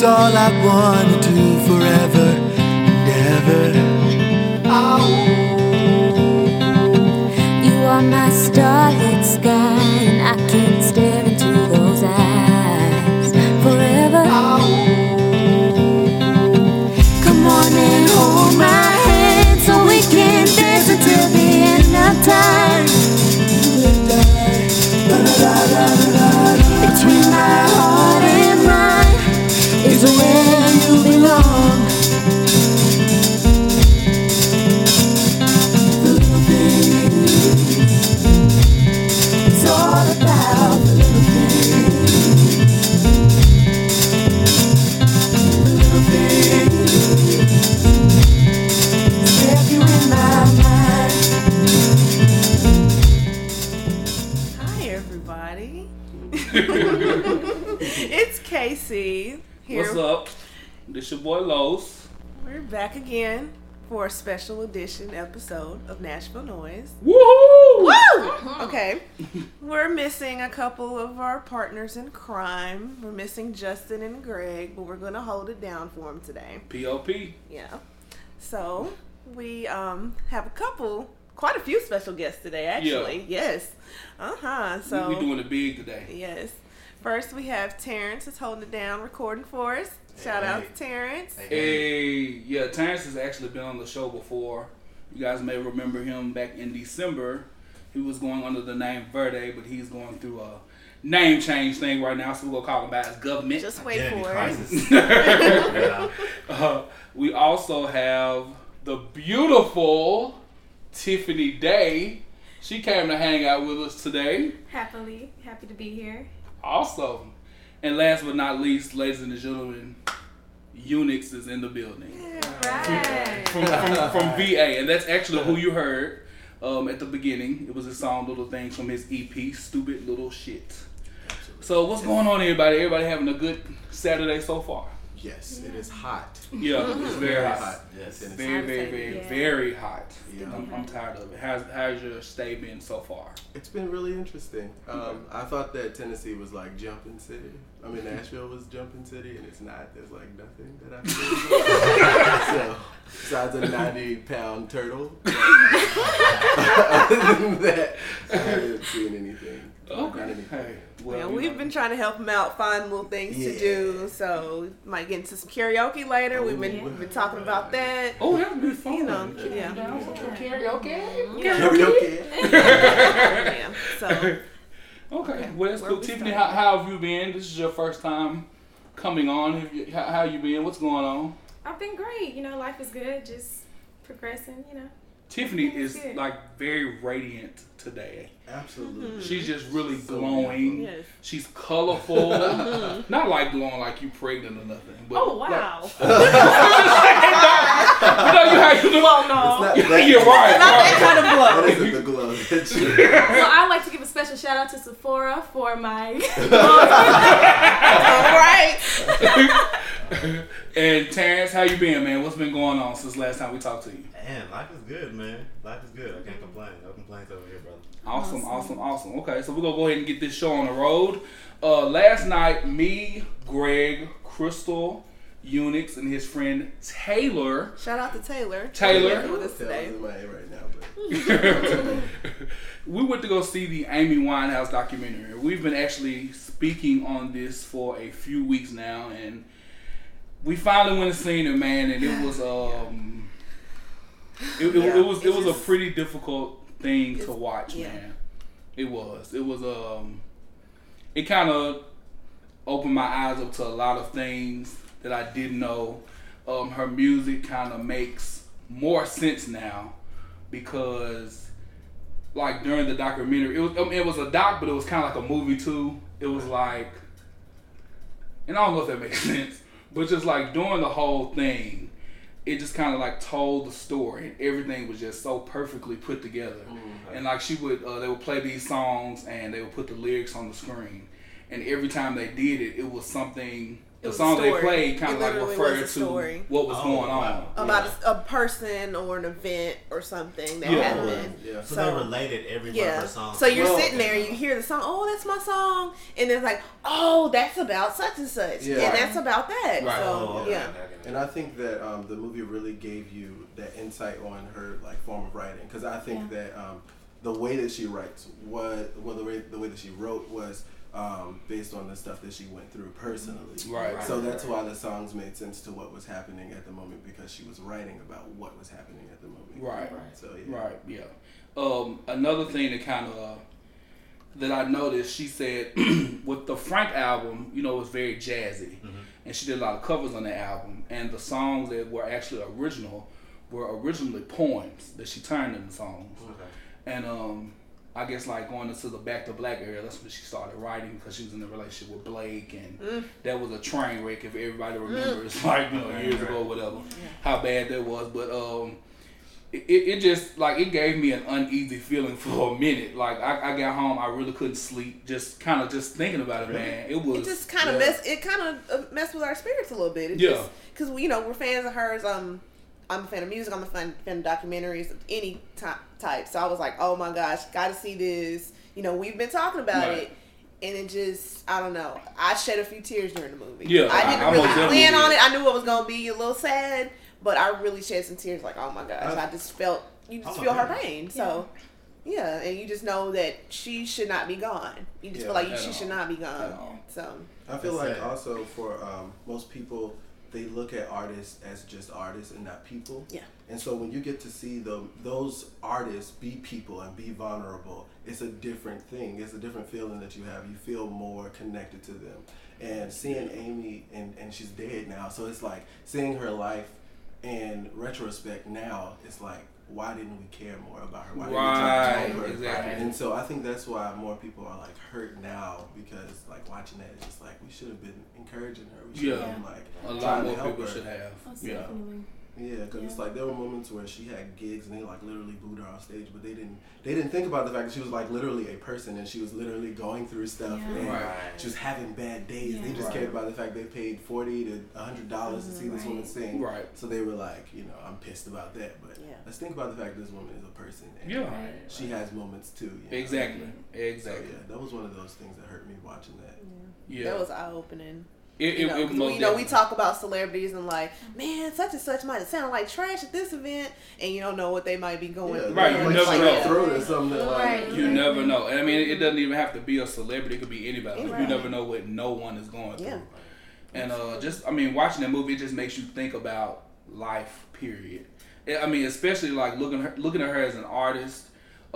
all I wanna do forever and ever. You are my starlit sky, and I can stare into those eyes forever. Come on and hold my hand so we can dance until the end of time. Between my heart and mine is where you belong. The little things, it's all about the little things. The little things, step you in my mind. Hi, everybody. It's Casey here. What's up? This your boy Los. We're back again for a special edition episode of Nashville Noise. Woohoo! Woo! Okay. We're missing a couple of our partners in crime. We're missing Justin and Greg, but we're going to hold it down for them today. P.O.P. Yeah. So, we have quite a few special guests today, actually. Yeah. Yes. So, we doing it big today. yes. First, we have Terrence that's holding it down, recording for us. Shout out to Terrence. Hey, yeah, Terrence has actually been on the show before. You guys may remember him back in December. He was going under the name Verde, but he's going through a name change thing right now, so we're going to call him by his government. Just wait for it. We also have the beautiful Tiffany Day. She came to hang out with us today. Happy to be here. Awesome. And last but not least, ladies and gentlemen, Unix is in the building. Right. From VA. And that's actually who you heard at the beginning. It was a song, Little Things, from his EP, Stupid Little Shit. So what's going on, everybody? Everybody having a good Saturday so far? Yes, it is hot. Yeah, it's very hot. Yes, It's very hot. Yeah. I'm tired of it. How's your stay been so far? It's been really interesting. I thought that Tennessee was like jumping city. I mean, Nashville was jumping city, and it's not. There's like nothing that I've seen. So, besides a 90-pound turtle, other than that, I haven't seen anything. Okay. Hey, Well, you we've know. been trying to help him out, find little things to do. So, might get into some karaoke later. We've been talking about that. Oh, that'd be fun. You know, yeah. Karaoke. Yeah. So, Okay, well that's Where cool. we Tiffany, starting? how have you been? This is your first time coming on. How you been? What's going on? I've been great. Life is good. Just progressing, Tiffany Yeah, is good. like very radiant today. Absolutely. She's just really So glowing. yes. She's colorful. Not like glowing like you pregnant or nothing. But Oh, wow. You know you how you do. Well, no. It's not that, You're right. Not that kind of blow. that isn't the glow that you. Well, I'd like to give a special shout out to Sephora for my. All right. And Terrence, how you been, man? What's been going on since last time we talked to you? Man, life is good, man. Life is good. I can't complain. No complaints over here, brother. Awesome. Okay, so we're going to go ahead and get this show on the road. Last night, me, Greg, Crystal, Unix, and his friend Taylor. Shout out to Taylor. Taylor. Here with us today. in my head right now, but We went to go see the Amy Winehouse documentary. We've been actually speaking on this for a few weeks now, and we finally went and seen it, man, and it was it was a pretty difficult thing to watch, man. It was it kind of opened my eyes up to a lot of things that I didn't know. Her music kind of makes more sense now because, like, during the documentary, it was a doc, but it was kind of like a movie too. It was like, and I don't know if that makes sense, but just like during the whole thing, it just kind of like told the story, and everything was just so perfectly put together. Mm-hmm. And like they would play these songs, and they would put the lyrics on the screen, and every time they did it, it was something the was a songs they story. played kind It of like literally referred was a to story. what was going on. wow. About a person or an event or something that Yeah. happened. Yeah. So, So- they related every one of Yeah. her songs. So you're Well- sitting there, you hear the song, oh, that's my song. And it's like, oh, that's about such and such. Yeah. And that's about that. Right. So, Oh, okay, yeah. okay. And I think that the movie really gave you that insight on her like form of writing, because I think that the way that she writes the way that she wrote was based on the stuff that she went through personally. Right. So that's why the songs made sense to what was happening at the moment, because she was writing about what was happening at the moment. Right. So yeah. Right, yeah. Another thing that kind of that I noticed, she said with the Frank album, you know, it was very jazzy, and she did a lot of covers on the album, and the songs that were actually original were originally poems that she turned into songs, and I guess like going into the Back to Black era, that's when she started writing, because she was in a relationship with Blake, and that was a train wreck if everybody remembers, like, you know, years ago, whatever, how bad that was. But it just like it gave me an uneasy feeling for a minute. Like I got home, I really couldn't sleep, just kind of just thinking about it, man. It was It just kind of messed with our spirits a little bit. It Yeah. just, because we're fans of hers. I'm a fan of music. I'm a fan of documentaries of any type. So I was like, oh my gosh, got to see this. You know, we've been talking about Right. it, and it just, I don't know. I shed a few tears during the movie. Yeah, I I didn't most really definitely plan on did. it. I knew it was gonna be a little sad, but I really shed some tears. Like, oh my gosh, I just felt you just feel her pain. So. Yeah, and you just know that she should not be gone. You just Yeah, feel like at she all. should not be gone. At all. So I feel That's like sad. also for most people, they look at artists as just artists and not people. Yeah. And so when you get to see those artists be people and be vulnerable, it's a different thing. It's a different feeling that you have. You feel more connected to them. And seeing Amy, and she's dead now, so it's like seeing her life in retrospect now, it's like, why didn't we care more about her? Why didn't we try to help her? Exactly. And so I think that's why more people are like hurt now, because like watching that, it's just like we should have been encouraging her. We should have been like a lot trying to more help people her. should have. Most Yeah. definitely. Yeah, because it's like there were moments where she had gigs and they like literally booed her off stage, but they didn't think about the fact that she was like literally a person and she was literally going through stuff Yeah. and Right. she was having bad days. Yeah. They just Right. cared about the fact they paid $40 to $100 to see this woman sing. Right. So they were like, I'm pissed about that, but Yeah. let's think about the fact that this woman is a person. And Yeah. she has moments too. Exactly. So Exactly. yeah, that was one of those things that hurt me watching that. Yeah. that was eye opening. It 'Cause most we definitely- talk about celebrities and like, man, such and such might have sounded like trash at this event, and you don't know what they might be going through. Right, you like never straight know. throat or something. Like, Right. You never know. And I mean, it doesn't even have to be a celebrity. It could be anybody. Like, you Right. never know what no one is going through. Yeah. And watching that movie, it just makes you think about life, period. I mean, especially like looking at her as an artist.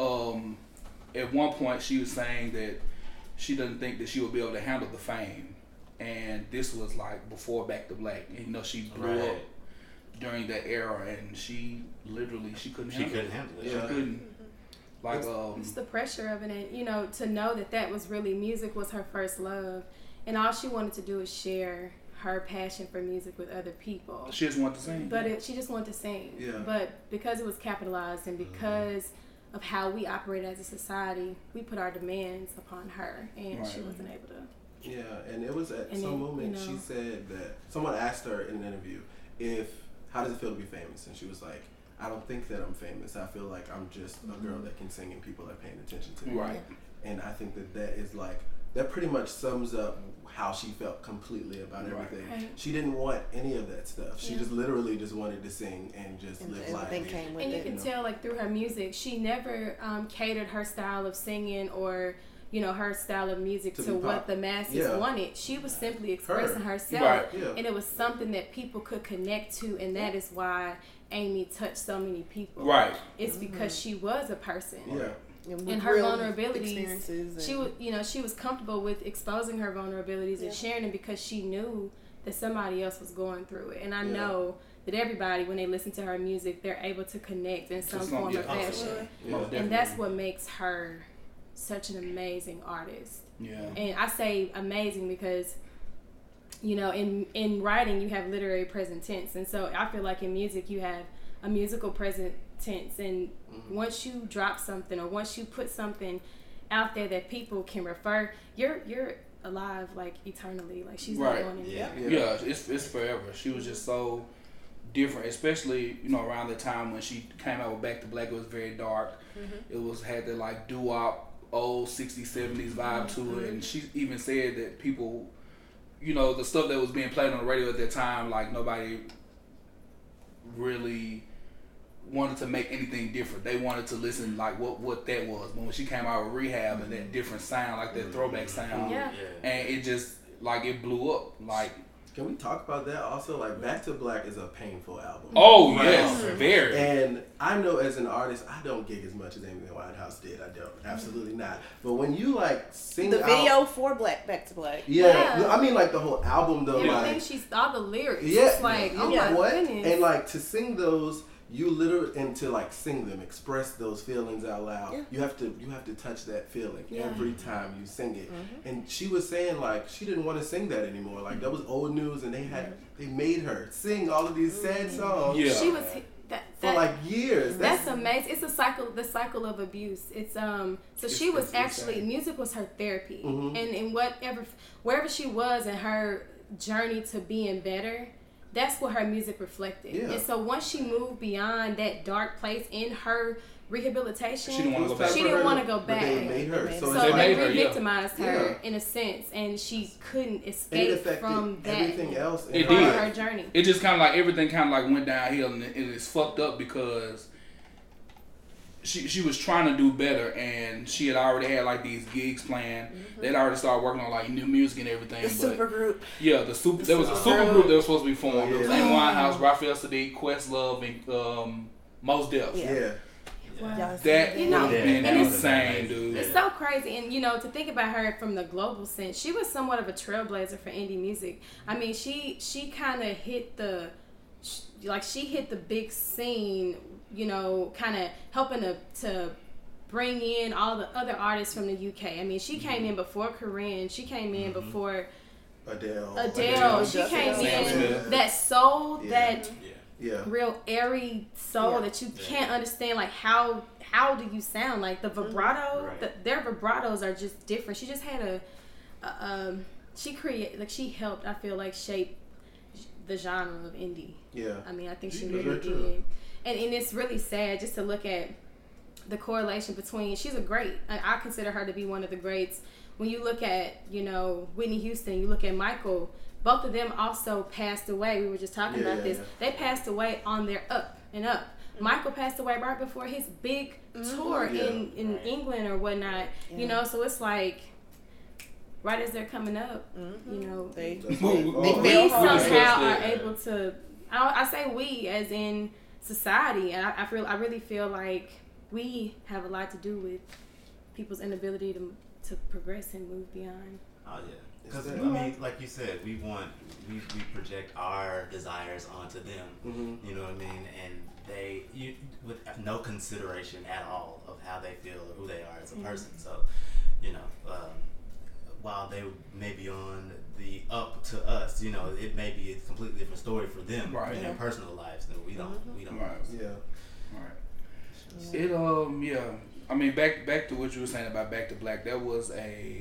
At one point, she was saying that she doesn't think that she would be able to handle the fame. And this was like before Back to Black. And, she blew up during that era, and she literally couldn't She handle couldn't it. handle it. She Yeah. couldn't. Like It's the pressure of it, and to know that was really music was her first love, and all she wanted to do is share her passion for music with other people. she just wanted to sing. But she just wanted to sing. Yeah. But because it was capitalized and because of how we operate as a society, we put our demands upon her, and she Right. wasn't able to. Yeah, and it was at And some then, moment she said that someone asked her in an interview how does it feel to be famous, and she was like, I don't think that I'm famous. I feel like I'm just a girl that can sing and people are paying attention to me. Right. And I think that is like, that pretty much sums up how she felt completely about Right. everything. Right. She didn't want any of that stuff. She Yeah. just literally just wanted to sing and just And live life. everything came with And you it. can tell, like, through her music, she never catered her style of singing or, her style of music To to be what pop. the masses Yeah. wanted. She was simply expressing herself, Right. Yeah. and it was something that people could connect to, and that is why Amy touched so many people. Right. It's because she was a person. Yeah. with And her real vulnerabilities, experiences she was comfortable with exposing her vulnerabilities and sharing them because she knew that somebody else was going through it. And I know that everybody, when they listen to her music, they're able to connect in some form or fashion. Most And that's definitely. what makes her such an amazing artist. Yeah. And I say amazing because, in writing you have literary present tense, and so I feel like in music you have a musical present tense, and once you drop something or once you put something out there that people can refer, you're alive like eternally. Like she's Right. not going anywhere. Yeah, it's forever. She was just so different, especially around the time when she came out with Back to Black. It was very dark. It had that like doo-wop, old 60s, 70s vibe to it, and she even said that people, the stuff that was being played on the radio at that time, like nobody really wanted to make anything different. They wanted to listen like what that was. But when she came out with Rehab and that different sound, like that throwback sound, and it just like it blew up. Like, can we talk about that also? Like, Back to Black is a painful album. Oh yes, very. And I know as an artist, I don't gig as much as Amy Winehouse did. I don't, absolutely not. But when you like sing the video for Back to Black, I mean like the whole album though. Everything all the lyrics. Yeah, it's like oh my goodness. And like to sing those. You literally, and to like sing them, express those feelings out loud. You have to touch that feeling every time you sing it. And she was saying like she didn't want to sing that anymore. Like that was old news, and they made her sing all of these sad songs. Yeah, she was for like years. That's amazing. It's the cycle of abuse. It's So she was actually music was her therapy, and wherever she was in her journey to being better. That's what her music reflected. Yeah. And so once she moved beyond that dark place in her rehabilitation, she didn't want to go back. They made her. So they re-victimized her in a sense, and she couldn't escape from that. Everything else in her journey. It just kind of like everything kind of like went downhill, and it's fucked up because she was trying to do better, and she had already had like these gigs planned. They'd already started working on like new music and everything. The supergroup. Yeah, there was a supergroup that was supposed to be formed. It was Amy Winehouse, Raphael Sadiq, Questlove, and Mos Def. Yeah. Wow. That and it's insane, dude. It's so crazy, and to think about her from the global sense, she was somewhat of a trailblazer for indie music. I mean, she kind of hit the big scene. Kind of helping to bring in all the other artists from the UK. I mean, she came in before Corinne. She came in before Adele. She came in that soul, that real airy soul that you can't understand. Like how do you sound? Like the vibrato, their vibratos are just different. She just had she helped. I feel like shape the genre of indie. Yeah. I mean, I think she really did. And it's really sad just to look at the correlation between, she's a great, I consider her to be one of the greats. When you look at, Whitney Houston, you look at Michael, both of them also passed away. We were just talking about this. They passed away on their up and up. Michael passed away right before his big tour in England or whatnot, so it's like, right as they're coming up, they somehow are able to, I say we as in society, and I really feel like we have a lot to do with people's inability to progress and move beyond. Oh yeah, because I mean, like you said, we project our desires onto them. You know what I mean, and with no consideration at all of how they feel or who they are as a person. So, while they may be on the up to us, it may be a completely different story for them in their personal lives. No, we don't. Right. Yeah. Right. It I mean, back to what you were saying about Back to Black. That was a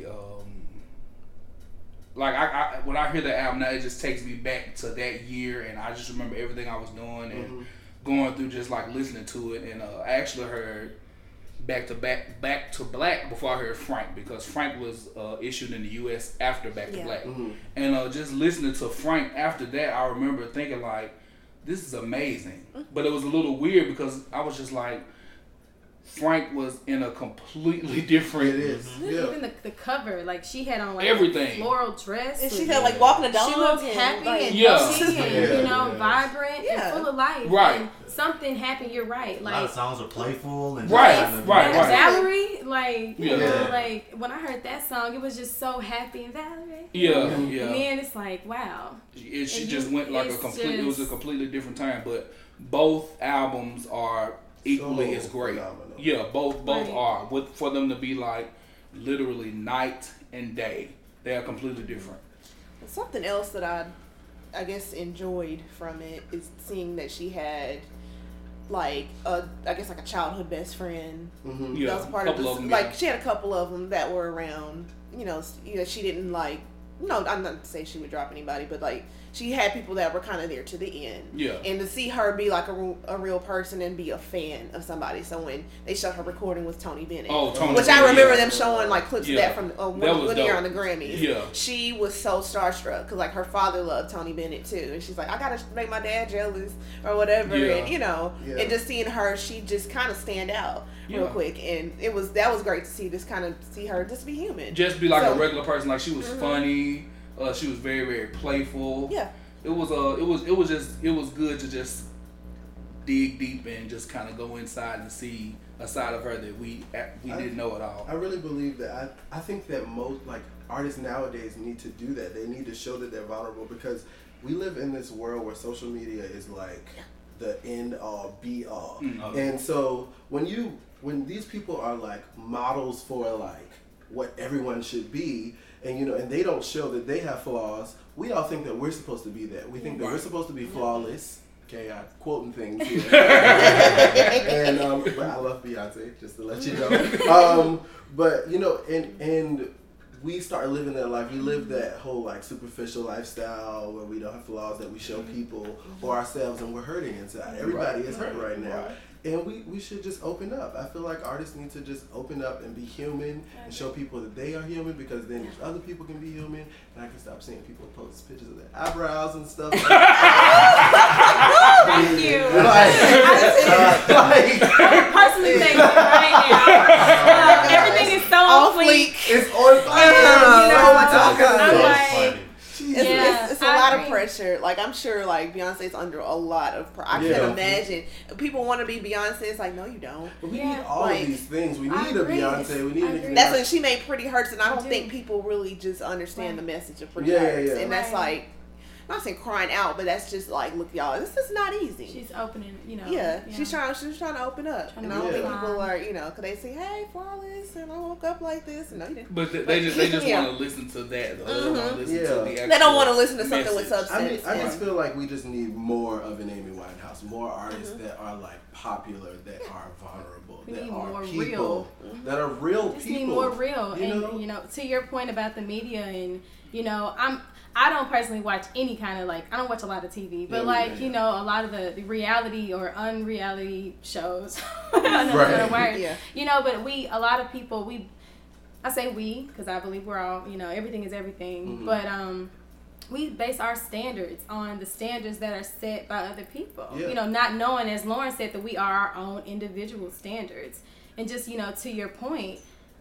like I when I hear that album now, it just takes me back to that year, and I just remember everything I was doing and going through, just like listening to it. And I actually heard Back to Black before I heard Frank, because Frank was issued in the U.S. after Back to Black. And just listening to Frank after that, I remember thinking like, this is amazing. But it was a little weird because I was just like, Frank was in a completely different. It is. Even the cover, like she had on like everything, a floral dress, and she had like walking the dog. She looked happy and healthy and vibrant and full of life. Right. And something happened. You're right. Like a lot of songs are playful and right. Valerie, like like when I heard that song, it was just so happy. And Valerie. Yeah. And then it's like, wow. She just went like a complete. It was a completely different time, but both albums are equally as great. Phenomenal. Yeah, both are. For them to be like literally night and day, they are completely different. Something else that I guess enjoyed from it is seeing that she had like I guess like a childhood best friend. Yeah, that was part of this. Like she had a couple of them that were around. You know, she didn't like. No, I'm not to say she would drop anybody, but like she had people that were kind of there to the end. Yeah. And to see her be like a real person and be a fan of somebody. So when they showed her recording with Tony Bennett, which I remember them showing like clips of that from one year on the Grammys. Yeah. She was so starstruck because like her father loved Tony Bennett too, and she's like, I gotta make my dad jealous or whatever, and you know, and just seeing her, she just kind of stand out real quick, and that was great to see. Just kind of see her just be human, just be like a regular person. Like she was funny. She was very, very playful. Yeah. It was good to just dig deep and just kind of go inside and see a side of her that we didn't know at all. I really believe that. I think that most like artists nowadays need to do that. They need to show that they're vulnerable because we live in this world where social media is like the end all be all. And so when these people are like models for like what everyone should be, and you know, and they don't show that they have flaws, we all think that we're supposed to be that. We think that we're supposed to be flawless. Okay, I'm quoting things here. And but I love Beyonce, just to let you know. But you know, and we start living that life. We live that whole like superficial lifestyle where we don't have flaws that we show people or ourselves, and we're hurting inside. Everybody is hurt right now. And we should just open up. I feel like artists need to just open up and be human and show people that they are human, because then other people can be human, and I can stop seeing people post pictures of their eyebrows and stuff. Thank you. Personally, thank you right now. Everything is so on fleek. It's on fleek. It's a lot of pressure. Like I'm sure, like Beyonce's under a lot of pressure. I can't imagine. People want to be Beyonce. It's like, no, you don't. But we need all of these things. We need a Beyonce. We need a Nicki Minaj. That's when she made Pretty Hurts, and I don't think people really just understand the message of Pretty Hurts. And that's like, I'm not saying crying out, but that's just like, look, y'all, this is not easy. She's opening, you know. Yeah, she's trying to open up, and I don't think people are, you know, because they say, "Hey, flawless," and I woke up like this, and no, you didn't. But they just want to listen to that. They don't want to listen to the actual. They don't want to listen to something with substance. I just feel like we just need more of an Amy Winehouse, more artists that are like popular, that are vulnerable, that are people, that are real people. Need more real, and you know, to your point about the media, and you know, I don't personally watch any kind of, like, I don't watch a lot of TV, but you know, a lot of the reality or unreality shows, you know, but a lot of people, I say we, because I believe we're all, you know, everything is everything, but we base our standards on the standards that are set by other people, you know, not knowing, as Lauren said, that we are our own individual standards. And just, you know, to your point,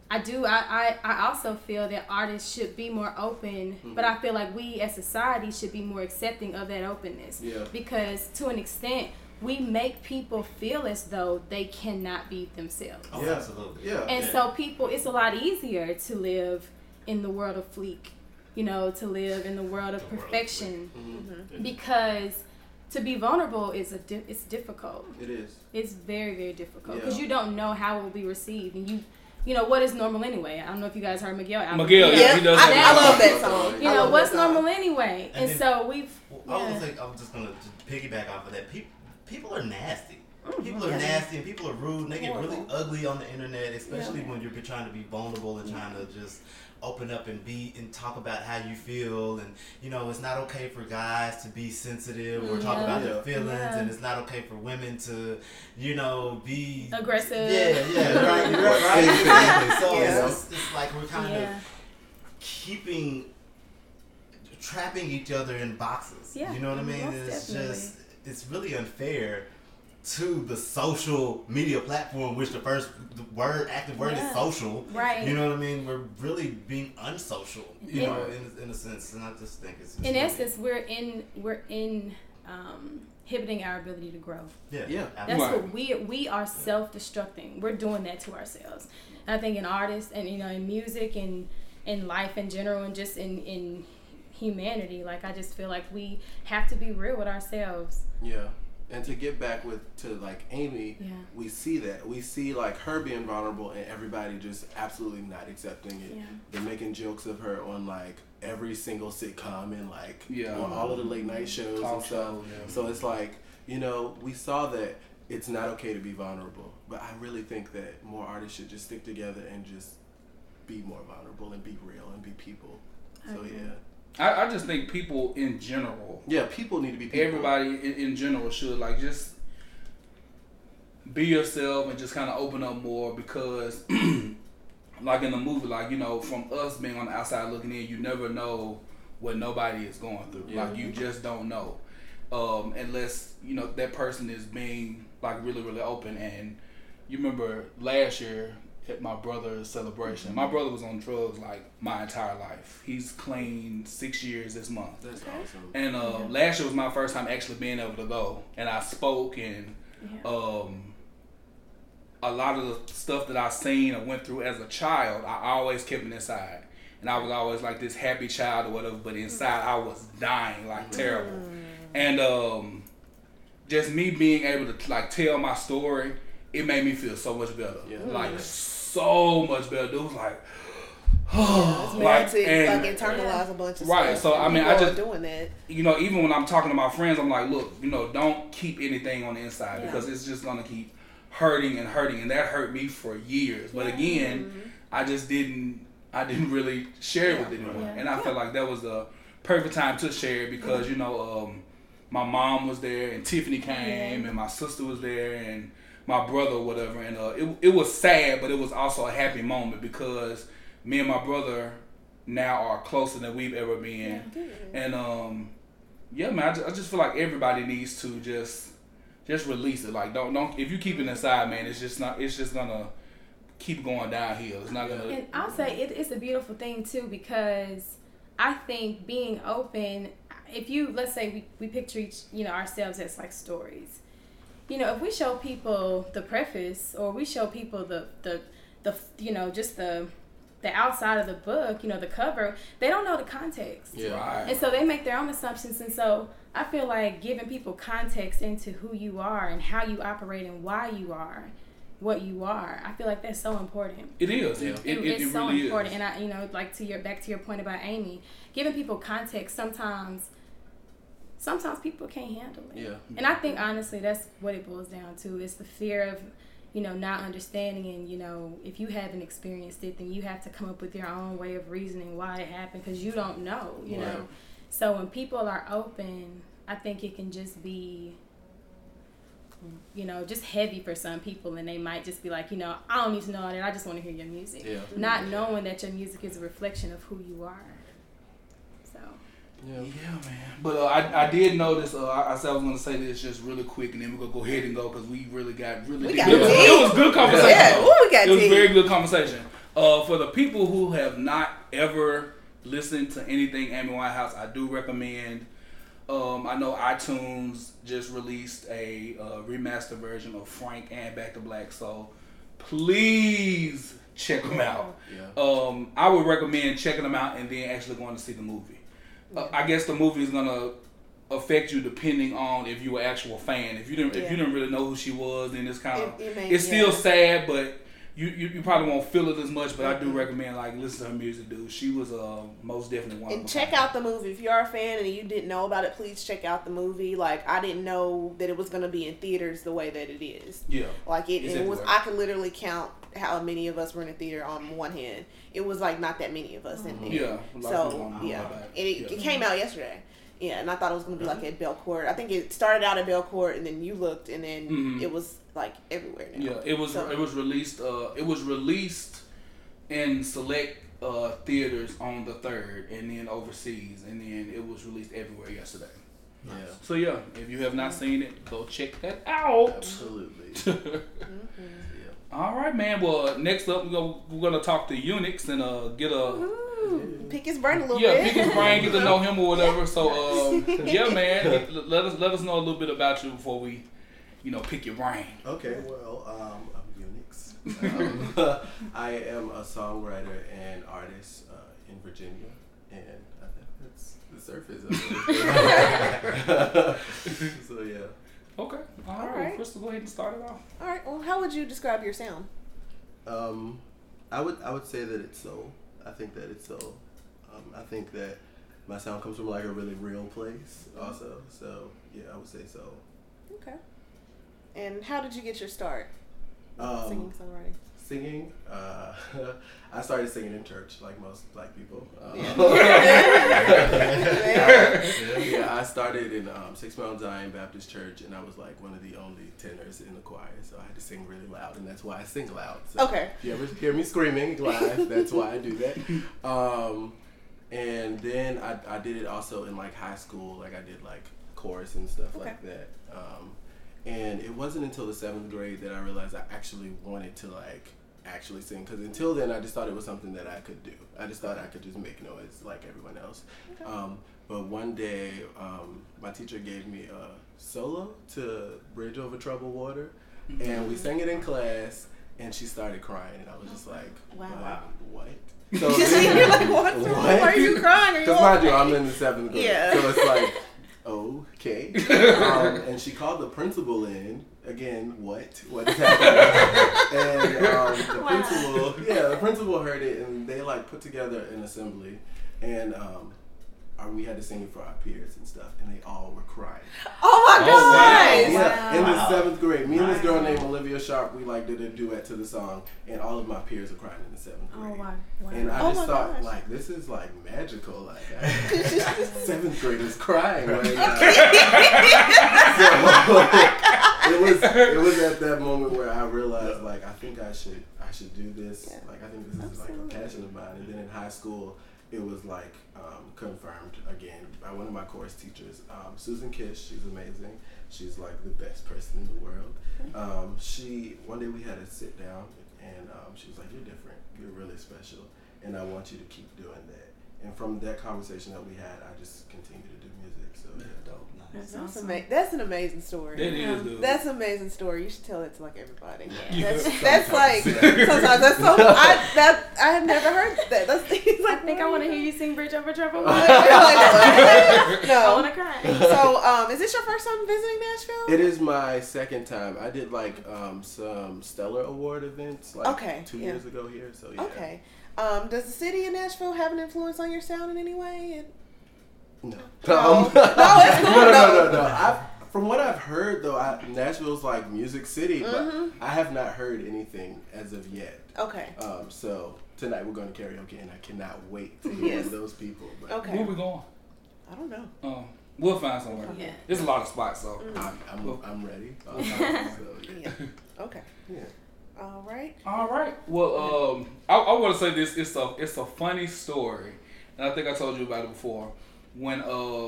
I also feel that artists should be more open, but I feel like we as society should be more accepting of that openness. Because to an extent, we make people feel as though they cannot be themselves. Oh, absolutely. And so it's a lot easier to live in the world of fleek, you know, to live in the world of perfection, because to be vulnerable is it's difficult. It is. It's very, very difficult because you don't know how it will be received, and you know, what is normal anyway? I don't know if you guys heard Miguel album. He does. I love that song. You know, what's normal anyway? And so we've... I'm just going to piggyback off of that. People are nasty. People are nasty, and people are rude, and they get really ugly on the internet, especially when you're trying to be vulnerable and trying to just open up and talk about how you feel. And you know, it's not okay for guys to be sensitive or talk about their feelings, and it's not okay for women to, you know, be aggressive. Right. Exactly. So it's like we're kind of trapping each other in boxes. You know what I mean? It's really unfair to the social media platform, which the active word is social. Right. You know what I mean? We're really being unsocial, you know, in a sense. And I just think it's in essence, we're inhibiting our ability to grow. That's what we are self-destructing. We're doing that to ourselves. And I think in artists and, you know, in music and in life in general, and just in humanity, like, I just feel like we have to be real with ourselves. And to get back to like Amy, we see that. We see like her being vulnerable and everybody just absolutely not accepting it. They're making jokes of her on like every single sitcom and like on all of the late night shows and stuff. So it's like, you know, we saw that it's not okay to be vulnerable. But I really think that more artists should just stick together and just be more vulnerable and be real and be people. So yeah. I just think people in general. Yeah, people need to be people. Everybody in general should like just be yourself and just kind of open up more, because like in the movie, like, you know, from us being on the outside looking in, you never know what nobody is going through. Yeah. Like, you just don't know. Unless, you know, that person is being like really, really open. And you remember last year at my brother's celebration, my brother was on drugs like my entire life. He's clean 6 years this month. That's awesome. And last year was my first time actually being able to go. And I spoke, and a lot of the stuff that I seen or went through as a child, I always kept it inside. And I was always like this happy child or whatever, but inside I was dying, like terrible. And just me being able to like tell my story, it made me feel so much better. Yeah. Like so much better. It was like, it's like, to internalize a bunch of stuff. So I mean, I just doing that. You know, even when I'm talking to my friends, I'm like, look, you know, don't keep anything on the inside because it's just gonna keep hurting, and that hurt me for years. But again, I didn't really share it with anyone, and I felt like that was the perfect time to share it because you know, my mom was there, and Tiffany came, and my sister was there, and my brother or whatever, and it was sad, but it was also a happy moment because me and my brother now are closer than we've ever been, and man, I just feel like everybody needs to just release it. Like don't if you keep it inside, man, it's just gonna keep going downhill. It's not gonna. And I'll say it's a beautiful thing too, because I think being open. If you, let's say we picture ourselves as like stories. You know, if we show people the preface, or we show people the just the outside of the book, you know, the cover, they don't know the context. Yeah. Right. And so they make their own assumptions. And so I feel like giving people context into who you are and how you operate and why you are what you are, I feel like that's so important. It is. Yeah. It's so really important. Is. And I, like back to your point about Amy, giving people context, sometimes people can't handle it. Yeah. And I think honestly that's what it boils down to, is the fear of, not understanding. And, if you haven't experienced it, then you have to come up with your own way of reasoning why it happened, because you don't know, you know. So when people are open, I think it can just be, just heavy for some people, and they might just be like, I don't need to know all that, I just want to hear your music. Yeah. Not knowing that your music is a reflection of who you are. So. Yeah, man. But I did notice, I said I was going to say this just really quick, and then we're going to go ahead and go, because we really got deep. It was good conversation. Yeah, we got deep. It was very good conversation. For the people who have not ever listened to anything Amy Winehouse, I do recommend. I know iTunes just released a remastered version of Frank and Back to Black, so please check them out. Yeah. I would recommend checking them out and then actually going to see the movie. I guess the movie is gonna affect you depending on if you're an actual fan. If you didn't really know who she was, then it's kind of it's still sad, but you probably won't feel it as much. But I do recommend listen to her music, dude. She was most definitely one. And check out the movie if you are a fan and you didn't know about it. Please check out the movie. Like, I didn't know that it was gonna be in theaters the way that it is. Yeah, like it was. I could literally count how many of us were in the theater on one hand. It was like not that many of us in there. Yeah. So it came out yesterday. Yeah, and I thought it was gonna be like at Belcourt. I think it started out at Belcourt, and then you looked, and then it was like everywhere now. Yeah, it was released. It was released in select theaters on the 3rd, and then overseas, and then it was released everywhere yesterday. Yeah. So yeah, if you have not seen it, go check that out. Absolutely. All right, man. Well, next up, we're gonna talk to Unix and get a pick his brain a little bit. Yeah, pick his brain, get to know him or whatever. So, yeah, man. Let us know a little bit about you before we, pick your brain. Okay. Well, I'm Unix. I am a songwriter and artist in Virginia, and I think that's the surface of it. So yeah. Okay. All right. Crystal, go ahead and start it off. All right. Well, how would you describe your sound? I would say that it's soul. I think that it's soul. I think that my sound comes from like a really real place also. So yeah, I would say soul. Okay. And how did you get your start? Singing, songwriting. Singing, I started singing in church like most black people. Yeah, I started in 6 Mount Zion Baptist Church, and I was like one of the only tenors in the choir, so I had to sing really loud, and that's why I sing loud. So Okay. if you ever hear me screaming live, that's why I do that. And then I did it also in like high school, like I did like chorus and stuff like that. And it wasn't until the 7th grade that I realized I actually wanted to like actually sing, because until then I just thought it was something that I could do. I just thought I could just make noise like everyone else. But one day my teacher gave me a solo to Bridge Over Troubled Water, and we sang it in class, and she started crying, and I was just like, wow. What? So You're like, what? Why are you crying? Because mind you, I'm in the 7th grade, Yeah. so it's like, okay. And she called the principal in. Again, what is happening? And the principal heard it, and they like put together an assembly, and we had to sing it for our peers and stuff, and they all were crying. Oh my God! Yeah, in the 7th grade, me and this girl named Olivia Sharp, we like did a duet to the song, and all of my peers were crying in the 7th grade. Oh, wow. And I just thought, like, this is like magical. Like, 7th graders crying right now. So, it was at that moment where I realized, like, I think I should do this. Yeah. Like, I think this is like a passion of mine. And then in high school, it was like confirmed again by one of my chorus teachers, Susan Kish. She's amazing. She's like the best person in the world. One day we had to sit down, and she was like, "You're different. You're really special, and I want you to keep doing that." And from that conversation that we had, I just continued to do music. So yeah, dope. That's awesome. That's an amazing story. It is, dude. That's an amazing story. You should tell it to like everybody. Yeah. That's like sometimes that's so. I have never heard that. That's like, I think I want to hear you sing Bridge Over Troubled Water. No, I want to cry. So, is this your first time visiting Nashville? It is my second time. I did like some Stellar Award events like 2 years ago here. So yeah. Okay. Does the city of Nashville have an influence on your sound in any way? No. No, it's cool. No. From what I've heard, though, Nashville's like Music City, but I have not heard anything as of yet. Okay. So tonight we're going to karaoke, and I cannot wait to hear from those people. But okay. Where we going? I don't know. We'll find somewhere. Yeah. There's a lot of spots, so I'm ready. Okay. Yeah. All right. Well, I want to say this. It's a funny story, and I think I told you about it before. When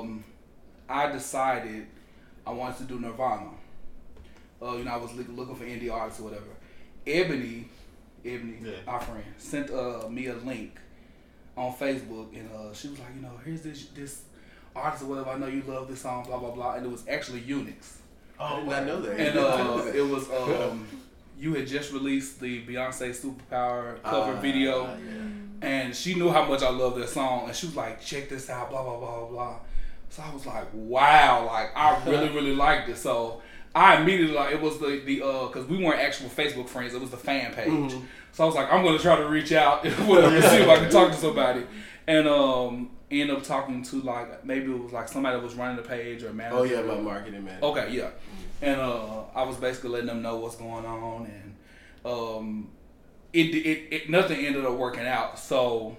I decided I wanted to do Nirvana, I was looking for indie artists or whatever. Ebony, our friend, sent me a link on Facebook, and she was like, here's this artist or whatever. I know you love this song, blah blah blah, and it was actually Unix. Oh, I did not know that. And it was you had just released the Beyonce Superpower cover video. Yeah. And she knew how much I loved that song, and she was like, check this out, blah, blah, blah, blah. So I was like, wow, like, I really, really liked it. So I immediately, like, it was the because we weren't actual Facebook friends, it was the fan page. So I was like, I'm going to try to reach out and see if I can talk to somebody. And ended up talking to, like, maybe it was, like, somebody that was running the page or manager. Oh, yeah, my marketing manager. Okay, yeah. And I was basically letting them know what's going on, and it nothing ended up working out. So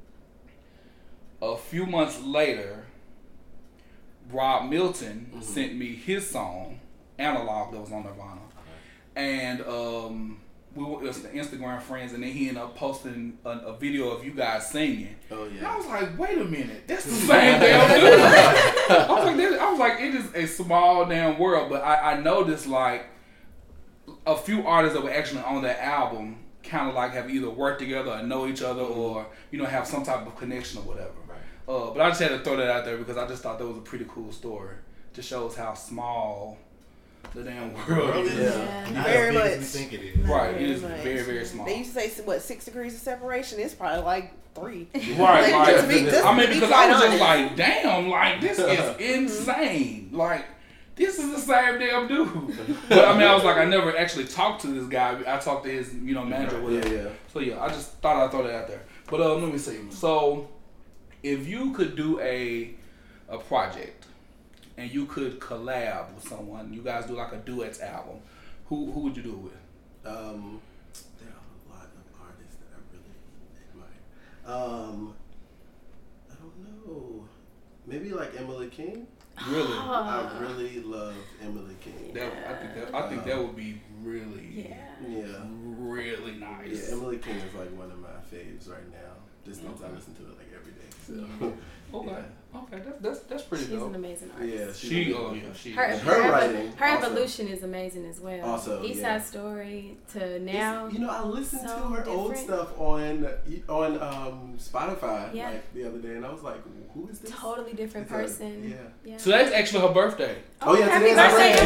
a few months later, Rob Milton sent me his song Analog that was on Nirvana, and we were Instagram friends, and then he ended up posting a video of you guys singing. Oh yeah. And I was like, wait a minute, that's the same damn dude. I was like, it is a small damn world, but I noticed like a few artists that were actually on that album kind of like have either worked together or know each other or have some type of connection or whatever. Right. But I just had to throw that out there because I just thought that was a pretty cool story. Just shows how small the damn world is. Yeah. Very much. As we think it is. Right, it is very, very small. They used to say 6 degrees of separation. It's probably like 3. Right, like, because I was just like, damn, like this is insane. Like this is the same damn dude. But I was like, I never actually talked to this guy. I talked to his, manager. Yeah. So yeah, I just thought I'd throw that out there. But let me see. So if you could do a project and you could collab with someone, you guys do like a duets album, Who would you do it with? There are a lot of artists that I really admire. I don't know. Maybe like Emily King. Really? I really love Emily King. I think that would be really, really nice. Yeah, Emily King is like one of my faves right now. Just since I listen to it like every day. So. Okay, that's pretty She's dope. an amazing artist. Yeah, her writing. Her evolution is amazing as well. Also, East Side Story to now. I listened to her different. old stuff on Spotify like the other day, and I was like, "Who is this?" Totally different person. Yeah. So that's actually her birthday. Oh yeah, happy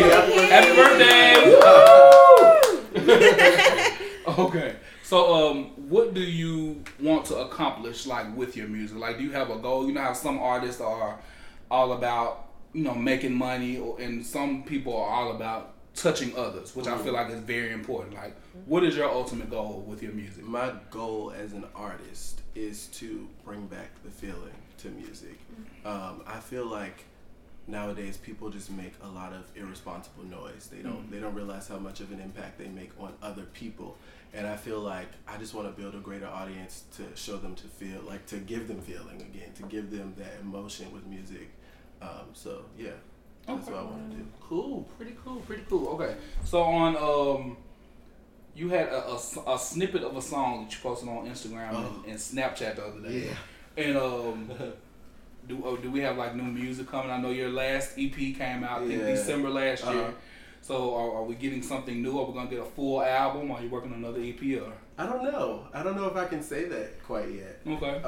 birthday! Okay. So, what do you want to accomplish, like, with your music? Like, do you have a goal? You know how some artists are all about, making money, and some people are all about touching others, which I feel like is very important. Like, what is your ultimate goal with your music? My goal as an artist is to bring back the feeling to music. I feel like nowadays people just make a lot of irresponsible noise. They don't realize how much of an impact they make on other people. And I feel like I just want to build a greater audience to show them to feel, like to give them feeling again, to give them that emotion with music. So yeah, that's what I want to do. Cool, pretty cool. Okay, so on you had a snippet of a song that you posted on Instagram and Snapchat the other day. Yeah. And do we have like new music coming? I know your last EP came out in December last year. So are we getting something new? Are we gonna get a full album? Are you working on another EP? Or? I don't know if I can say that quite yet. Okay.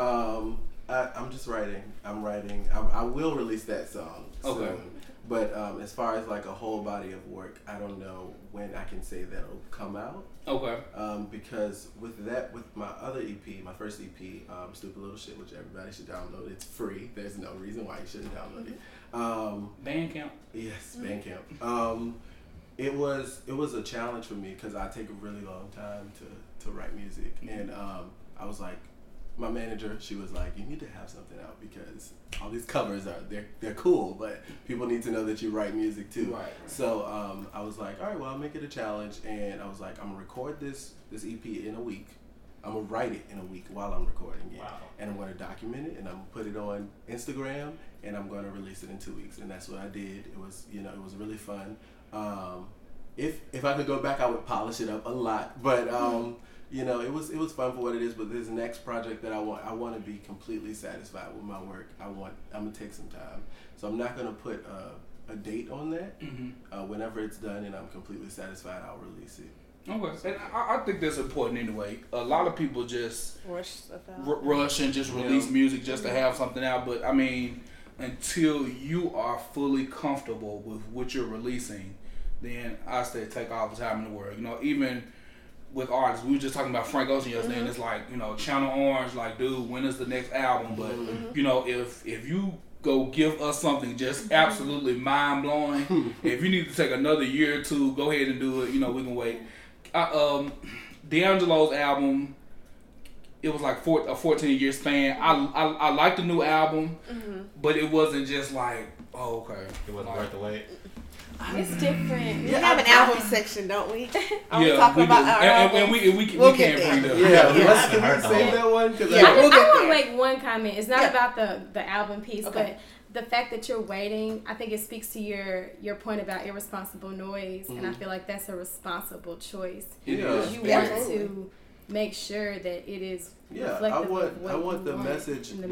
I'm just writing. I'm writing. I will release that song soon. But as far as like a whole body of work, I don't know when I can say that'll come out. Okay. Because with my other EP, my first EP, Stupid Little Shit, which everybody should download. It's free. There's no reason why you shouldn't download it. Bandcamp. Yes, Bandcamp. It was a challenge for me because I take a really long time to write music, and I was like, my manager, she was like, you need to have something out because all these covers they're cool, but people need to know that you write music too. Right. So I was like, all right, well, I'll make it a challenge, and I was like, I'm gonna record this EP in a week. I'm gonna write it in a week while I'm recording it, and I'm gonna document it, and I'm gonna put it on Instagram, and I'm gonna release it in 2 weeks, and that's what I did. It was it was really fun. If I could go back, I would polish it up a lot, but it was fun for what it is. But this next project that I want to be completely satisfied with my work. I'm gonna take some time, so I'm not gonna put a date on that. Whenever it's done and I'm completely satisfied, I'll release it. Okay, and I think that's important anyway. A lot of people just rush stuff out. Rush and just release music just to have something out. But I mean, until you are fully comfortable with what you're releasing, then I say take all the time in the world. Even with artists, we were just talking about Frank Ocean yesterday, and it's like, Channel Orange, like, dude, when is the next album? But if you go give us something just absolutely mind blowing, if you need to take another year or two, go ahead and do it. We can wait. D'Angelo's album, it was like a 14-year span. I liked the new album, but it wasn't just like, oh, okay. It wasn't worth the wait. It's different. We have an album section, don't we? Are we talking about our album? And we can't bring that. Can we save that one? I want to make one comment. It's not about the album piece, but the fact that you're waiting, I think it speaks to your point about irresponsible noise, and I feel like that's a responsible choice. Because you want to make sure that it is reflective of what I want the message the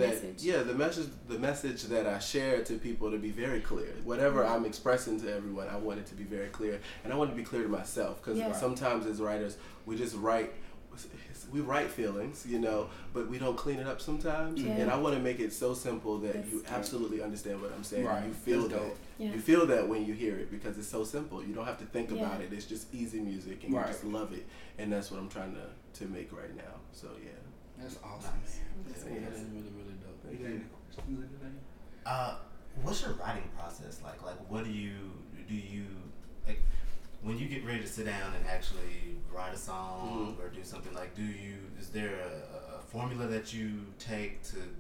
message that I share to people to be very clear. Whatever I'm expressing to everyone, I want it to be very clear, and I want it to be clear to myself, because sometimes as writers we just write feelings, but we don't clean it up sometimes. And I want to make it so simple that you absolutely understand what I'm saying. Right. You feel that. You feel that when you hear it, because it's so simple. You don't have to think about it. It's just easy music, and you just love it. And that's what I'm trying to make right now. So that's awesome, man. That's really, really dope. You got any questions? What's your writing process like? Like, what do you like when you get ready to sit down and actually write a song or do something? Like, is there a formula that you take to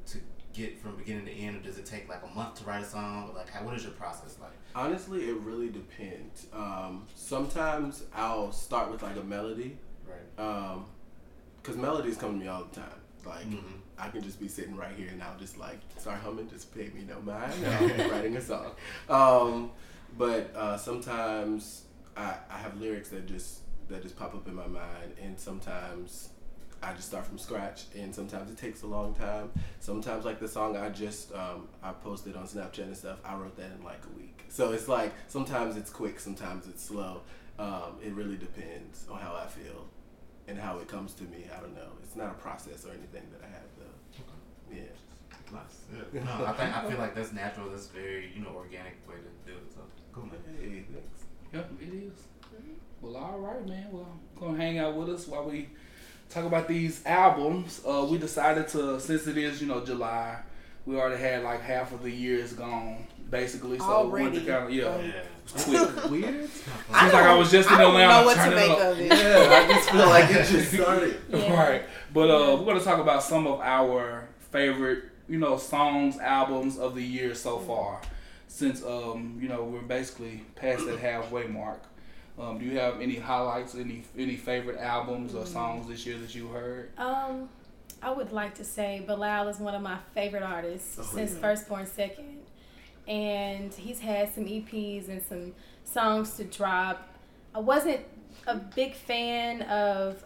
get from beginning to end, or does it take like a month to write a song? Or like, what is your process like? Honestly, it really depends. Sometimes I'll start with like a melody, right? Because melodies come to me all the time. Like I can just be sitting right here and I'll just like start humming, just pay me no mind. I'm writing a song. But sometimes I have lyrics that just pop up in my mind, and sometimes I just start from scratch, and sometimes it takes a long time. Sometimes like the song I just I posted on Snapchat and stuff, I wrote that in like a week. So it's like sometimes it's quick, sometimes it's slow. It really depends on how I feel and how it comes to me. I don't know. It's not a process or anything that I have though. Yeah. Nice. Yeah. No, I feel like that's natural. That's very organic way to do it. So cool, man. Hey, thanks. Yep, it is. Well, all right, man. Well, gonna hang out with us while we talk about these albums. We decided to, since it is July, we already had like half of the year is gone basically. So already. We wanted to kind of It's quick. Weird. Seems like I was just in the lounge. I don't know what to make of it. Yeah, I just feel like it just started. Right. But we're gonna talk about some of our favorite, songs, albums of the year so far. Since we're basically past that halfway mark. Do you have any highlights, any favorite albums or songs this year that you heard? I would like to say Bilal is one of my favorite artists since Firstborn Second. And he's had some EPs and some songs to drop. I wasn't a big fan of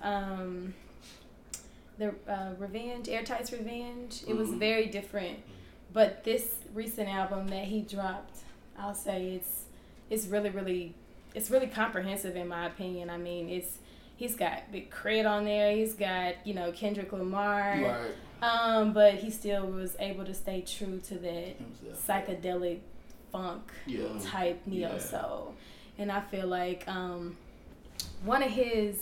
the Revenge, Airtight's Revenge. It was very different. But this recent album that he dropped, I'll say it's really, really, it's really comprehensive in my opinion. I mean, he's got Big Crit on there. He's got Kendrick Lamar. Right. But he still was able to stay true to that psychedelic funk type neo soul. And I feel like one of his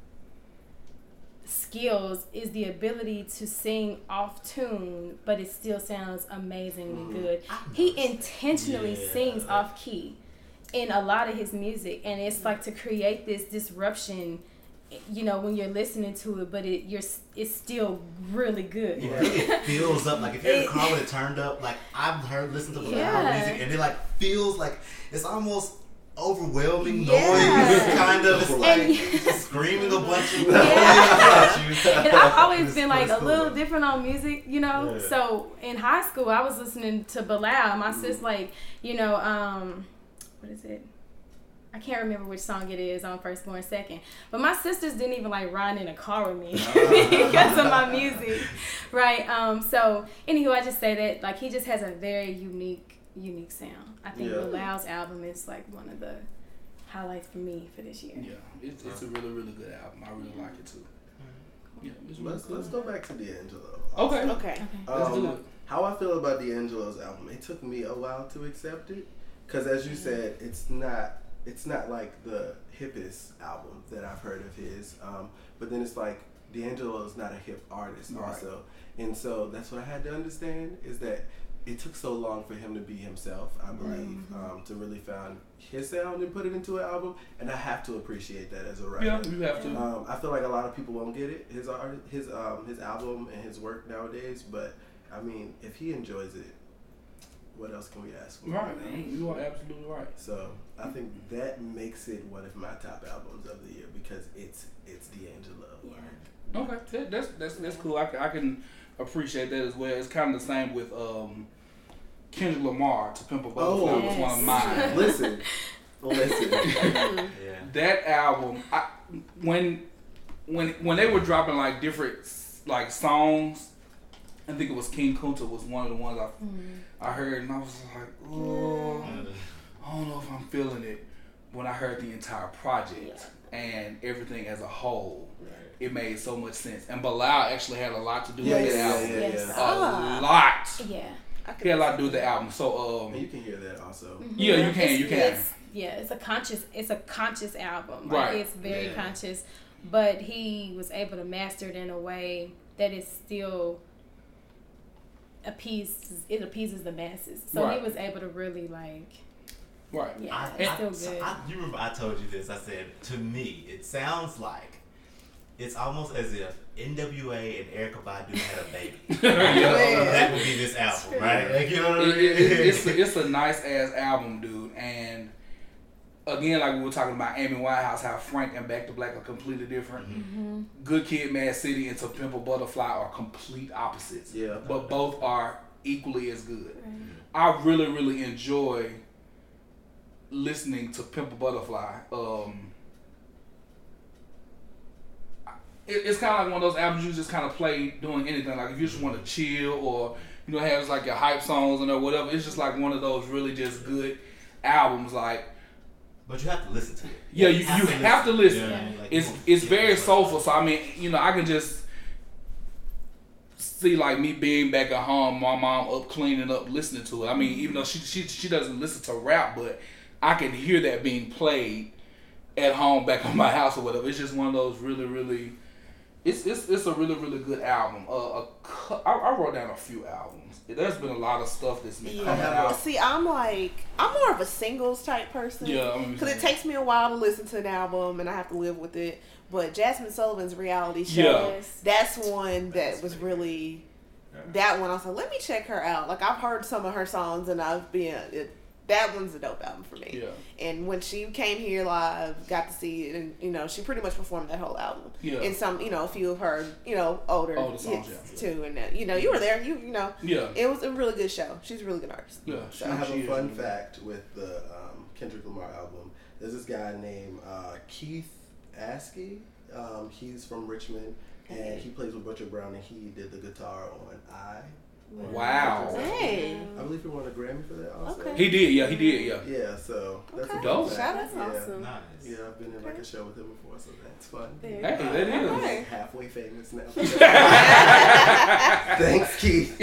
skills is the ability to sing off tune, but it still sounds amazingly good. He intentionally sings off key in a lot of his music, and it's like to create this disruption, when you're listening to it, but it's still really good. Yeah, it feels up. Like if you're in the car with it turned up, like I've listened to Bilal music, and it like feels like it's almost overwhelming noise, kind of. It's like screaming a bunch of noise at you. And I've always been like a little different on music, So in high school, I was listening to Bilal. My sis what is it? I can't remember which song it is on Firstborn Second. But my sisters didn't even like ride in a car with me because of my music. Right. So anywho, I just say that like he just has a very unique sound. I think Bilal's album is like one of the highlights for me for this year. Yeah. It's a really, really good album. I really like it too. Yeah, Let's go back to D'Angelo. Okay. Let's do it. How I feel about D'Angelo's album, it took me a while to accept it. Because as you said, it's not like the hippest album that I've heard of his. But then it's like D'Angelo's not a hip artist also. And so that's what I had to understand, is that it took so long for him to be himself, I believe, to really find his sound and put it into an album. And I have to appreciate that as a writer. Yeah, you have to. I feel like a lot of people won't get it, his album and his work nowadays. But I mean, if he enjoys it, what else can we ask for? Right, you are absolutely right. So I think that makes it one of my top albums of the year because it's D'Angelo. Yeah. Okay, that's cool. I can appreciate that as well. It's kind of the same with Kendrick Lamar, To Pimp a Butterfly was one of mine. Listen. That album, when they were dropping like different like songs, I think it was King Kunta was one of the ones I heard, and I was like, oh, I don't know if I'm feeling it. When I heard the entire project and everything as a whole, it made so much sense. And Bilal actually had a lot to do with the album. A lot. Yeah. He had a lot to do with the album. So and you can hear that also. Yeah, you can. It's a conscious album. Right. Like, it's very conscious, but he was able to master it in a way that is still appeases the masses. So he was able to really like. Right. Yeah, it's still good. You remember I told you this. I said, to me, it sounds like it's almost as if NWA and Erykah Badu had a baby. That would be this album, right? Like, you know what I mean? It's a nice ass album, dude. And again, like we were talking about Amy Winehouse, how Frank and Back to Black are completely different. Mm-hmm. Good Kid, Mad City, and To Pimp a Butterfly are complete opposites. Yeah. But both are equally as good. Right. I really, really enjoy listening to Pimp a Butterfly. It's kind of like one of those albums you just kind of play doing anything. Like if you just want to chill or, you know, have like your hype songs and or whatever. It's just like one of those really just good albums. Like, but you have to listen to it. Yeah, you have to listen. Yeah, like it's very soulful. So I mean, you know, I can just see like me being back at home, my mom up cleaning up, listening to it. I mean, even though she doesn't listen to rap, but I can hear that being played at home back in my house or whatever. It's just one of those really, really. It's a really, really good album. I wrote down a few albums. There's been a lot of stuff that's been coming out. See, I'm more of a singles type person. Yeah, because it takes me a while to listen to an album and I have to live with it. But Jasmine Sullivan's reality show, that's one that was really. That one I was like, let me check her out. Like I've heard some of her songs and I've been. That one's a dope album for me. Yeah. And when she came here live, got to see it, and you know, she pretty much performed that whole album. Yeah. And some, you know, a few of her, you know, older songs too. And you know, you were there. You know. Yeah. It was a really good show. She's a really good artist. Yeah. So I have a fun fact with the Kendrick Lamar album. There's this guy named Keith Askey. He's from Richmond, and he plays with Butcher Brown, and he did the guitar on I. Wow. Hey. I believe he won a Grammy for that also. Okay. He did, yeah. Yeah, so that's a dope. That's awesome. Nice. Yeah, I've been in like a show with him before, so that's fun. Hey, that is. Okay. Halfway famous now. Thanks, Keith.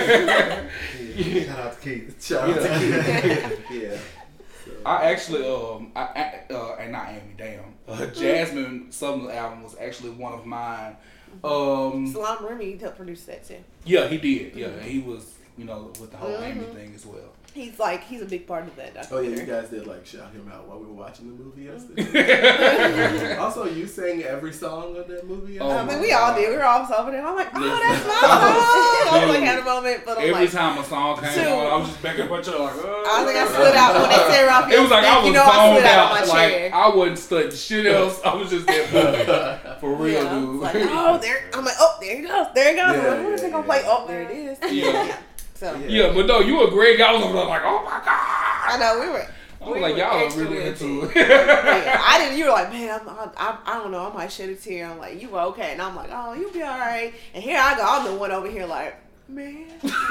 Shout out to Keith. Shout out to Keith. Yeah. So. I actually, and not Amy, damn. Jasmine Sullivan's album was actually one of mine. Salam Remy helped produce that too. Yeah, he did. Yeah, and he was, you know, with the whole Amy thing as well. He's a big part of that documentary. Oh yeah, you guys did like shout him out while we were watching the movie yesterday. Also, you sang every song of that movie yesterday. I mean, we all did. We were all over there. I'm like, oh, that's my song. I was like, had a moment, but I'm every time a song came on, I was just back up my chair like, oh. I think I slid out when they said Raphael. It was like I was zoned out. On my like chair. I wasn't studying shit else. I was just there for real, dude. Like, oh, there. I'm like, oh, there he goes. There he goes. I'm like, what is he gonna play? Oh, there it is. Yeah. So. Yeah, but no, you were Greg. I was like, oh my god. I know we were. I was like, y'all are really into it. Yeah, I didn't. You were like, man, I don't know. I might shed a tear. I'm like, you were okay, and I'm like, oh, you'll be all right. And here I go. I'm the one over here like, man,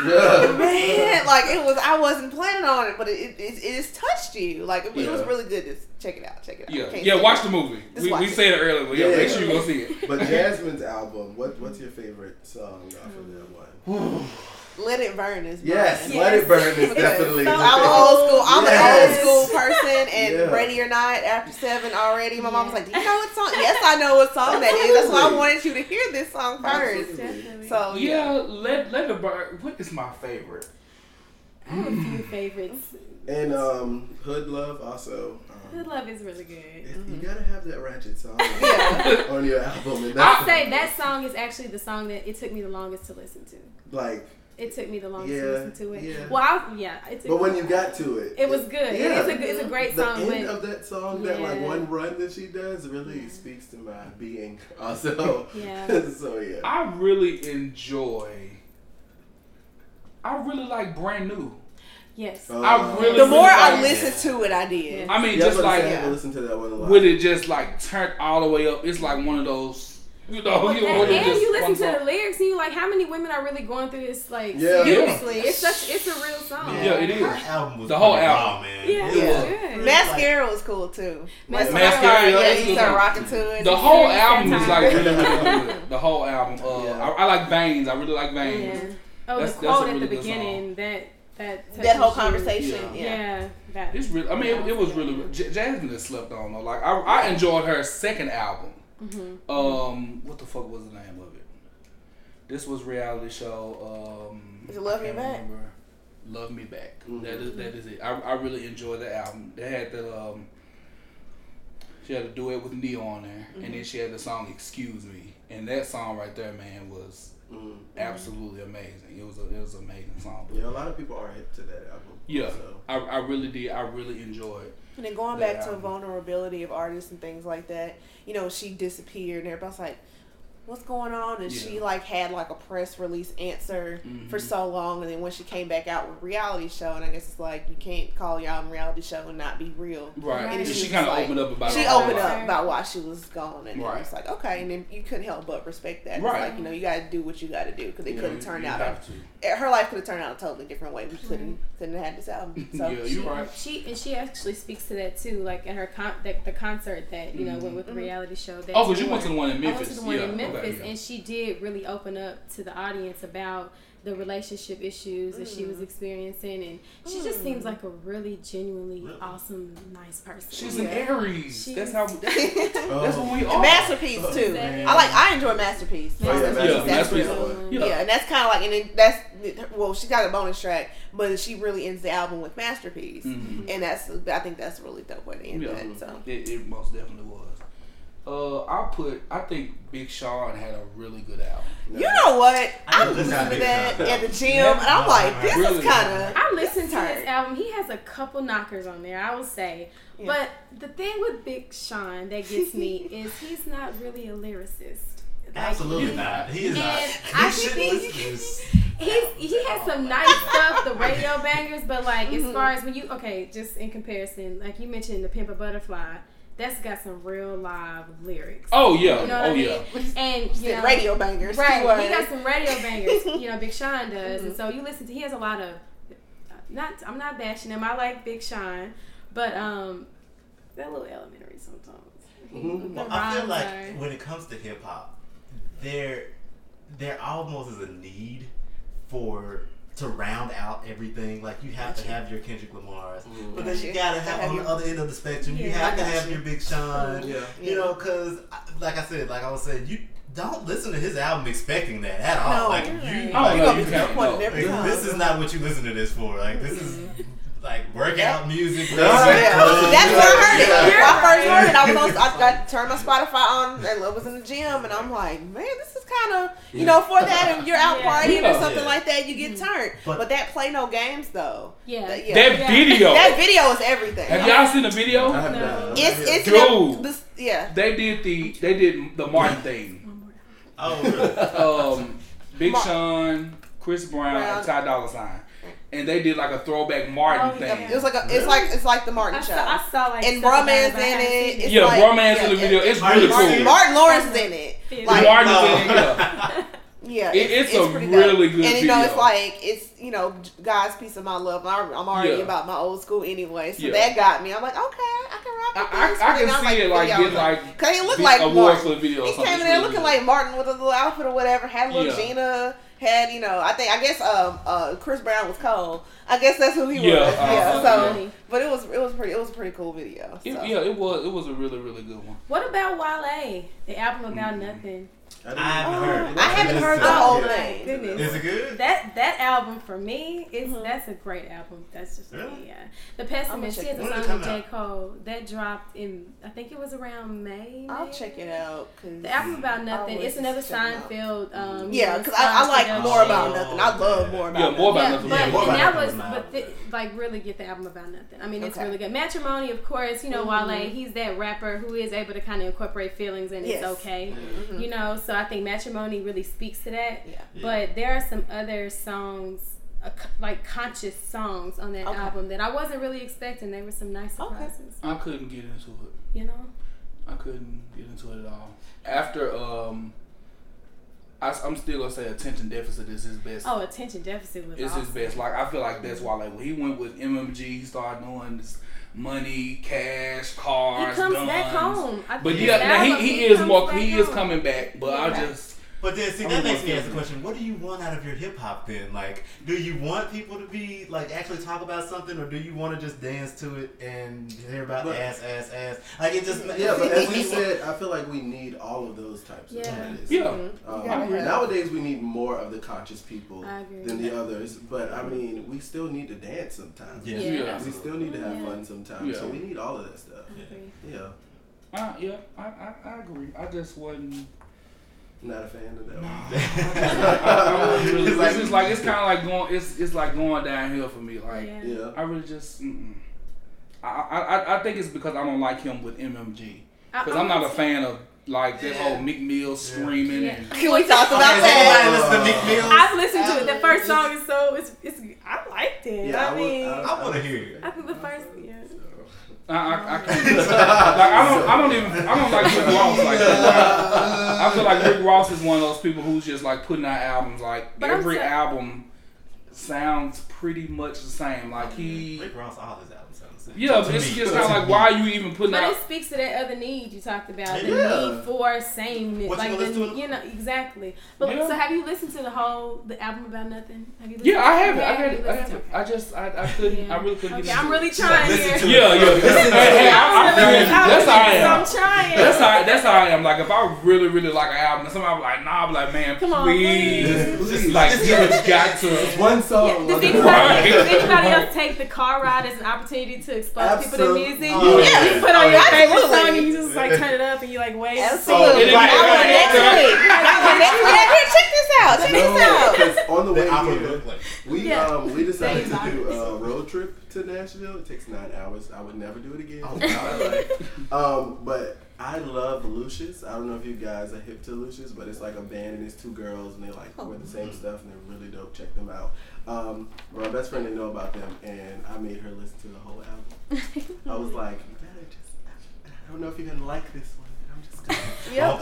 like it was. I wasn't planning on it, but it has touched you. Like it was really good. To check it out. Check it out. Yeah. Watch the movie. We said it earlier, but make sure you go see it. But Jasmine's album, what's your favorite song off of that one? Let It Burn is mine. Yes, Let It Burn is definitely. So I'm old school. I'm an old school person, and Ready or Not after 7 already. My mom was like, "Do you know what song?" Yes, I know what song that is. That's why I wanted you to hear this song first. Definitely. So Let It Burn. What is my favorite? I have a few favorites. And Hood Love also. Hood Love is really good. You gotta have that ratchet song on your album. And I'll say that song is actually the song that it took me the longest to listen to. Like. It took me the longest to listen to it. Yeah. Well, but when you got to it, it was good. Yeah. It's a great song. The end of that song, that like one run that she does, really speaks to my being. Also, so yeah. I really like Brand New. Yes. I really. The more I like listened to it, I did. Yes. I mean, just like listen to that one a lot. With it just like turned all the way up, it's like one of those. You know, and you listen to the lyrics and you like, how many women are really going through this? Like seriously, it's a real song. Yeah, it is. Her album was the whole album, man. Yeah. Mascara was cool too. Mascara, he started rocking to it. The whole album is like really, really good. The whole album. I like Veins. I really like Veins. Yeah. Oh, the quote at the beginning that whole conversation. Yeah. It's really. I mean, it was really. Jasmine is slept on though. Like I enjoyed her second album. Mm-hmm. What the fuck was the name of it? This was reality show. Is it Love Me Back? Love Me Back. Mm-hmm. That is it. I really enjoyed that album. They had that She had a duet with Neo on there, and then she had the song "Excuse Me," and that song right there, man, was absolutely amazing. It was an amazing song. Yeah, a lot of people are hip to that album. Yeah, so. I really did. I really enjoyed. And then going back to vulnerability of artists and things like that, you know, she disappeared, and everybody's like, what's going on? And she like had like a press release answer for so long, and then when she came back out with reality show, and I guess it's like you can't call your album reality show and not be real. Right. And she kind of opened up about about why she was gone, and right. it was like, okay, and then you couldn't help but respect that. Right. It's like, you know, you got to do what you got to do, because it couldn't turn out. Her life could have turned out a totally different way. We couldn't have had this album. So yeah, you're right. She actually speaks to that too, like in her the concert that you know went with the reality show. Oh, because you went to the one in Memphis. I went to the one in Memphis, and she did really open up to the audience about the relationship issues that she was experiencing, and she just seems like a really genuinely awesome, nice person. She's an Aries. That's how. That's what we are. Masterpiece too. I enjoy Masterpiece. Masterpiece. Yeah, and that's kind of like, and then that's she got a bonus track, but she really ends the album with Masterpiece, and I think that's a really dope way to end that. So it most definitely was. I think Big Sean had a really good album. You know what? I listened to that at the gym, and I'm like, this is kind of. I listened to his album. He has a couple knockers on there, I will say. Yeah. But the thing with Big Sean that gets me is he's not really a lyricist. Absolutely not. He is not. I think he has some nice stuff, the radio bangers, but like as far as when you just in comparison, like you mentioned the Pimp a Butterfly. That's got some real live lyrics. Oh yeah, you know what I mean? And you know, radio bangers, right? He got some radio bangers. You know, Big Sean does, and so you listen to. He has a lot of. I'm not bashing him. I like Big Sean, but that little elementary sometimes. Well, I feel like when it comes to hip hop, there almost is a need to round out everything. Like you have to have your Kendrick Lamar's, but then you gotta have on the other end of the spectrum. You have to have your Big Sean. You know, because like I was saying, you don't listen to his album expecting that at all. No, like this is not what you listen to this for. Like this is. Like workout music. That's where I heard it. When I first heard it, I turned my Spotify on and it was in the gym, and I'm like, man, this is kind of, you know, for that, and you're out partying or something like that, you get turned. But that Play No Games though. That video. That video is everything. Have y'all seen the video? No. It's dude. They did the Martin thing. Oh, really? Big Sean, Chris Brown, and Ty Dolla $ign. And they did like a throwback Martin thing. It was like it's like the Martin show. I saw like and Brumman's in it. Brumman's in the video. It's really cool. Martin Lawrence is in it. Like Martin's in it. Yeah, it's a really good video. And you know, it's you know, God's Piece of My Love. I'm already about my old school anyway, so that got me. I'm like, okay, I can rock with this. I can see it like getting like because he looked like awards for the video. He came in there looking like Martin with a little outfit or whatever. Had a little Gina. Had, you know, I guess Chris Brown was Cole. I guess that's who he was. So, but it was a pretty cool video. So. It was a really, really good one. What about Wale? The album About Nothing. I haven't heard the whole thing. Is it good? That album for me that's a great album. That's just me. Yeah. The Pessimist. She has a song with J. Cole that dropped in I think it was around May. I'll check it out. The album About Nothing. It's another Seinfeld. Because I like More About Nothing. I love More About Nothing. More About Nothing. But really get the album About Nothing. I mean, it's really good. Matrimony, of course. You know, Wale. He's that rapper who is able to kind of incorporate feelings, and it's okay. You know. So I think Matrimony really speaks to that. But there are some other songs, like conscious songs on that album that I wasn't really expecting. There were some nice surprises. I couldn't get into it. You know? I couldn't get into it at all. After, I'm still going to say Attention Deficit is his best. Oh, Attention Deficit was his best. Like, I feel like that's why, like, when he went with MMG, he started doing this money, cash, cars, he comes guns. Back home. But now he is coming back. But I just. But then, see, that makes me ask the question: what do you want out of your hip hop? Then, like, do you want people to be like actually talk about something, or do you want to just dance to it and hear about ass? Like it just but as we said, I feel like we need all of those types of artists. Nowadays, we need more of the conscious people than the others. But I mean, we still need to dance sometimes. We still need to have fun sometimes. So we need all of that stuff. Yeah, I agree. I just wasn't. Not a fan of that one. It's just like, it's kind of like going. It's like going downhill for me. Like, I really just. I think it's because I don't like him with MMG. Because I'm not a fan of like that whole Meek Mill screaming. And, can we talk about that? Listen to Meek Mill. I've listened to it. The first song is it's I liked it. Yeah, I mean, I want to hear it. I think the first, I can't. Like, I don't like Rick Ross like that. Like, I feel like Rick Ross is one of those people who's just like putting out albums. Like every album sounds pretty much the same. Like Rick Ross, all his albums sound the same. Yeah, but it's just kind of like, why are you even putting but out? it speaks to that other need you talked about, the need for sameness, What like you listen to? you know exactly. But so have you listened to the album About Nothing? Have you? Yeah, I have it. I couldn't. I really couldn't. Okay, get I'm into really it. trying here. That's how I am. I'm trying. That's how I am. Like if I really like an album, and somebody was like, nah, I'm like, man, please, like you got to one song. Does anybody else take the car ride as an opportunity to expose people to music? You put on your favorite song and you just like turn it up and you like wait. Absolutely. Next week. Check this out. On the way here, we decided to do a road trip to Nashville. It takes 9 hours. I would never do it again. But I love Lucius. I don't know if you guys are hip to Lucius, but it's like a band and it's 2 girls and they like wear the same stuff and they're really dope. Check them out. My best friend didn't know about them and I made her listen to the whole album. I was like, you better just, I don't know if you're gonna like this one. I'm just gonna. Y'all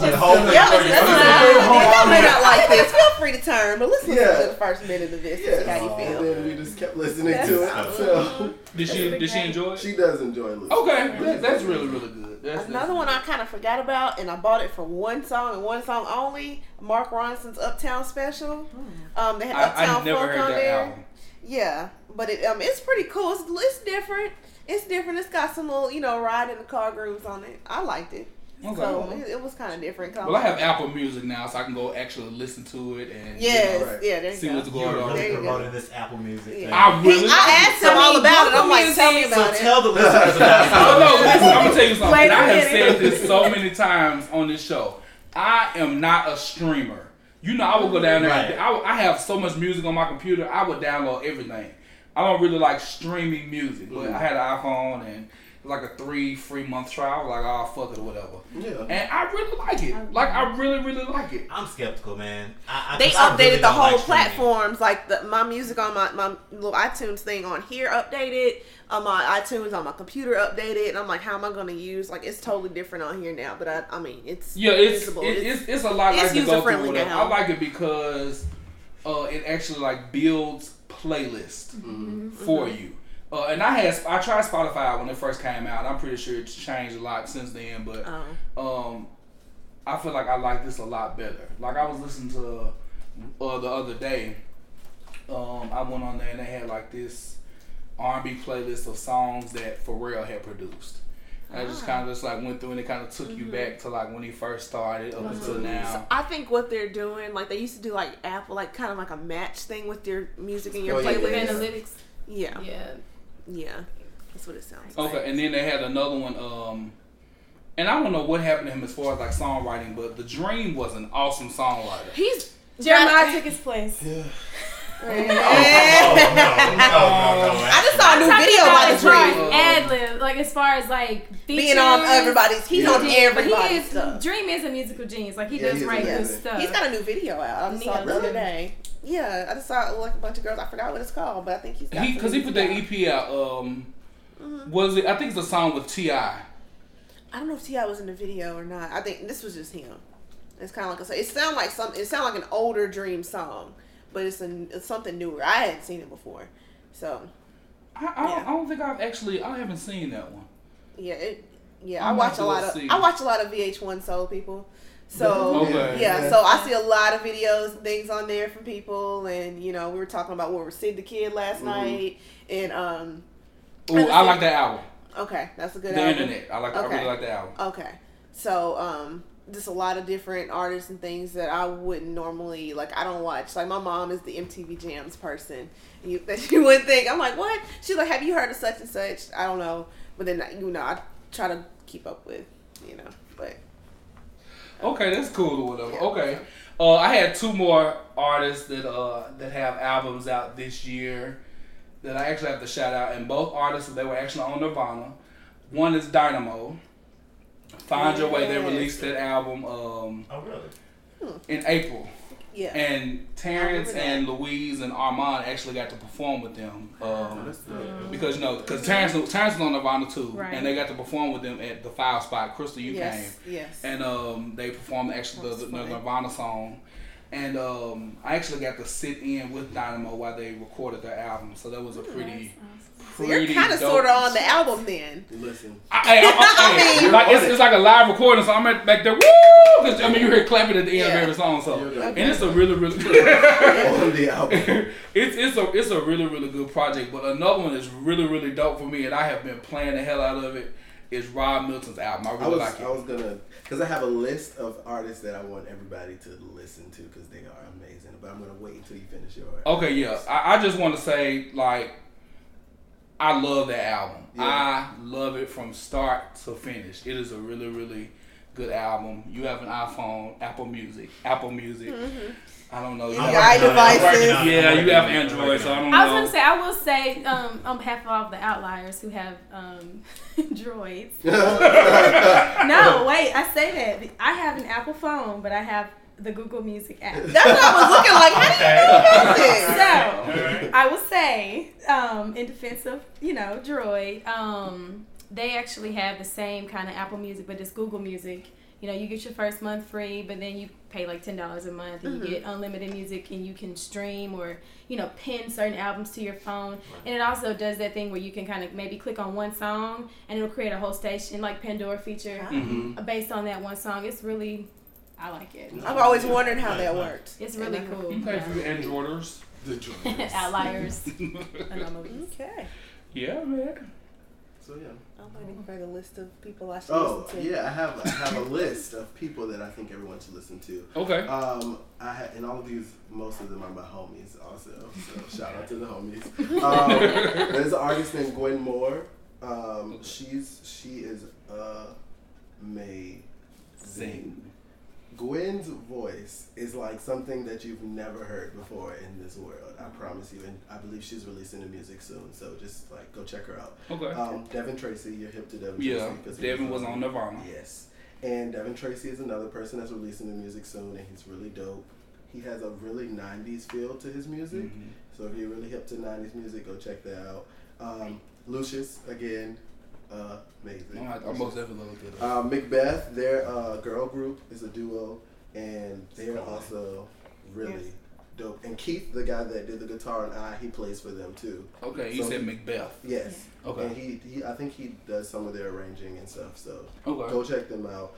may not like this. Feel free to turn, but listen to the first minute of this and see how you feel. And then we just kept listening to it. So did she enjoy it? She does enjoy Lucius. Okay, that's really good. Another one I kind of forgot about, and I bought it for one song and one song only. Mark Ronson's Uptown Special. They had Uptown Funk on there. Album. Yeah, but it's pretty cool. It's different. It's different. It's got some little, ride in the car grooves on it. I liked it. Okay. So it was kind of different. Well, I have Apple Music now, so I can go actually listen to it and see what's going on. You're really promoting this Apple Music thing. I asked him all about it. I'm like, tell me about it. So tell the listeners about it. I'm gonna tell you something. I have said this so many times on this show. I am not a streamer. I would go down there. Right. I have so much music on my computer. I would download everything. I don't really like streaming music, but I had an iPhone and like a 3 free month trial. Like, oh fuck it or whatever. Yeah. And I really like it. Like, I really like it. I'm skeptical, man. They updated the whole platforms. Like my music on my little iTunes thing on here updated. On my iTunes on my computer updated. And I'm like, how am I going to use? Like, it's totally different on here now. But I mean, it's usable. It's a lot like to go through. I like it because it actually like builds playlist for you. And I tried Spotify when it first came out. I'm pretty sure it's changed a lot since then, but I feel like I like this a lot better. Like I was listening to the other day. I went on there and they had like this R&B playlist of songs that Pharrell had produced. I just kind of just like went through and it kind of took you back to like when he first started up until now. So I think what they're doing, like they used to do like Apple, like kind of like a match thing with your music and your playlist. Analytics. Yeah. That's what it sounds like. Okay, and then they had another one, and I don't know what happened to him as far as like songwriting, but The Dream was an awesome songwriter. Jeremiah took his place. Yeah. I just saw a new video about The Dream. Ad-lib, like as far as like features, being on everybody's, he's on everybody's stuff. Dream is a musical genius. Like he does write good stuff. He's got a new video out. I just saw it the other day. Yeah, I just saw like a bunch of girls. I forgot what it's called, but I think he's got because he put that EP out. Was it? I think it's a song with T.I. I don't know if T.I. was in the video or not. I think this was just him. It's kind of like it sounded like an older Dream song, but it's something newer. I hadn't seen it before, so I don't think I haven't seen that one. I watch a lot of VH1 Soul people. So so I see a lot of videos and things on there from people, and we were talking about what Sid the Kid last night, and I like that album. Okay, that's a good album. The Internet, I really like that album. Okay, so just a lot of different artists and things that I wouldn't normally like. I don't watch. Like my mom is the MTV Jams person. That you wouldn't think. I'm like, what? She's like, have you heard of such and such? I don't know, but then I try to keep up with. you know, but. Okay, that's cool or whatever. Okay. I had 2 more artists that have albums out this year that I actually have to shout out, and both artists, they were actually on Nirvana. One is Dynamo. Find Your Way. They released that album in April. Yeah. And Terrence and Louise and Armand actually got to perform with them because Terrence was on Nirvana too, right. And they got to perform with them at the File Spot. Crystal, you came, and they performed actually the Nirvana song, and I actually got to sit in with Dynamo while they recorded their album, so that was a pretty. So you're kind of sort of on the album then. Listen, it's like a live recording, so I'm back there. Woo! I mean, you hear clapping at the end of every song, so and it's a really on the album. It's a really good project. But another one is really dope for me, and I have been playing the hell out of it. Is Rob Milton's album. I really like it. I was gonna, because I have a list of artists that I want everybody to listen to because they are amazing. But I'm gonna wait until you finish yours. Okay, yeah. I just want to say I love that album. Yeah. I love it from start to finish. It is a really good album. You have an iPhone, Apple Music. Mm-hmm. I don't know. iDevices. Yeah, you have Android, so I don't know. I was going to say, I will say, on behalf of all the outliers who have droids. No, wait, I say that. I have an Apple phone, but I have the Google Music app. That's what I was looking like. How do you know this? So, I will say, in defense of, Droid, they actually have the same kind of Apple Music, but it's Google Music. You get your first month free, but then you pay like $10 a month, and you get unlimited music, and you can stream or, pin certain albums to your phone. Right. And it also does that thing where you can kind of maybe click on one song, and it'll create a whole station, like Pandora feature, based on that one song. It's really... I like it. I've always wondered how that worked. It's really cool. Okay, for Androiders. The Droiders. Outliers. Okay. Yeah, man. So yeah. I'm waiting for the list of people I should listen to. Yeah, I have a list of people that I think everyone should listen to. Okay. And all of these, most of them are my homies also. So shout out to the homies. There's an artist named Gwen Moore. She is amazing. Gwen's voice is like something that you've never heard before in this world. I promise you. And I believe she's releasing the music soon. So just go check her out. Okay. Devin Tracy, you're hip to Devin Tracy. Yeah, Devin was on Nirvana. Yes. And Devin Tracy is another person that's releasing the music soon, and he's really dope. He has a really 90s feel to his music. Mm-hmm. So if you're really hip to 90s music, go check that out. Lucius, again. Amazing. I most definitely looked at it. Macbeth, their girl group is a duo, and they're also really dope. And Keith, the guy that did the guitar and he plays for them too. Okay, you said Macbeth. Yes. Okay. And he I think he does some of their arranging and stuff. So okay. Go check them out.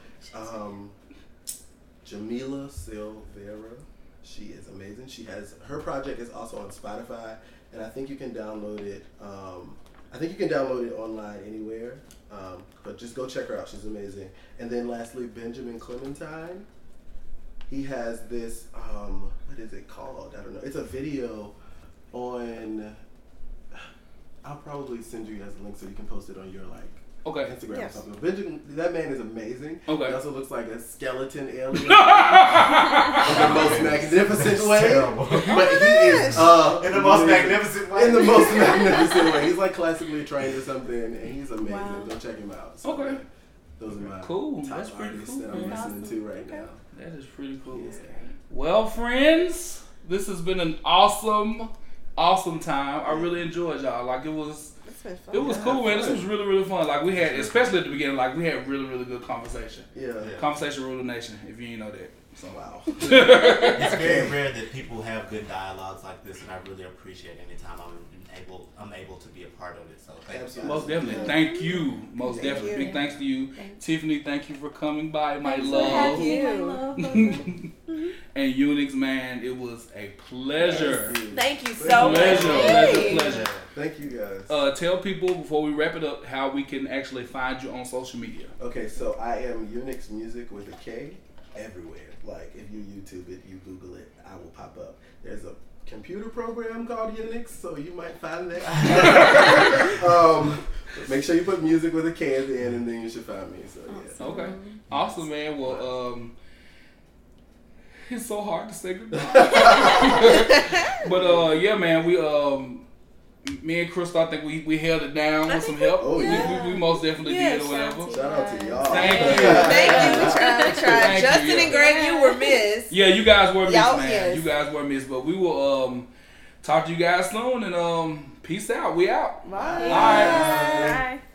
Jamila Silvera, she is amazing. Her project is also on Spotify, and I think you can download it. I think you can download it online anywhere, but just go check her out. She's amazing. And then lastly, Benjamin Clementine. He has this, what is it called? I don't know. It's a video on, I'll probably send you guys a link so you can post it on your Instagram or something. Benjamin, that man is amazing. Okay. He also looks like a skeleton alien in the most magnificent way. Terrible. But he is in the most magnificent way. In the most magnificent way. He's like classically trained or something, and he's amazing. Wow. Go check him out. So, okay. Those are my top That's artists cool. that I'm listening to right now. That is pretty cool. Yeah. Well, friends, this has been an awesome time. I really enjoyed y'all. It was cool, man. This was really fun. We had, especially at the beginning, we had really good conversation. Yeah. Conversation rule the nation, if you didn't know that. So wow. It's very rare that people have good dialogues like this, and I really appreciate any time I'm able to be a part of it. So thank you. Most definitely. Thank you. Most definitely. Big thanks to you. Tiffany, thank you for coming by, my love. And Unix, man, it was a pleasure. Thank you so much. Pleasure. Thank you guys. Tell people before we wrap it up how we can actually find you on social media. Okay, so I am Unix Music with a K everywhere. Like if you YouTube it, you Google it, I will pop up. There's a computer program called Unix, so you might find that. Make sure you put music with a K at the end, and then you should find me. So yeah. Okay, awesome, man. Well, it's so hard to say goodbye. But yeah, man, we me and Crystal, I think we held it down with some help. Oh, yeah. We most definitely did or whatever. Shout out to y'all. Thank you. Thank you. We tried. Thank Justin you, and Greg, you were missed. Yeah, you guys were missed, Y'all, man. yes. You guys were missed, but we will talk to you guys soon, and peace out. We out. Bye. All right. Bye.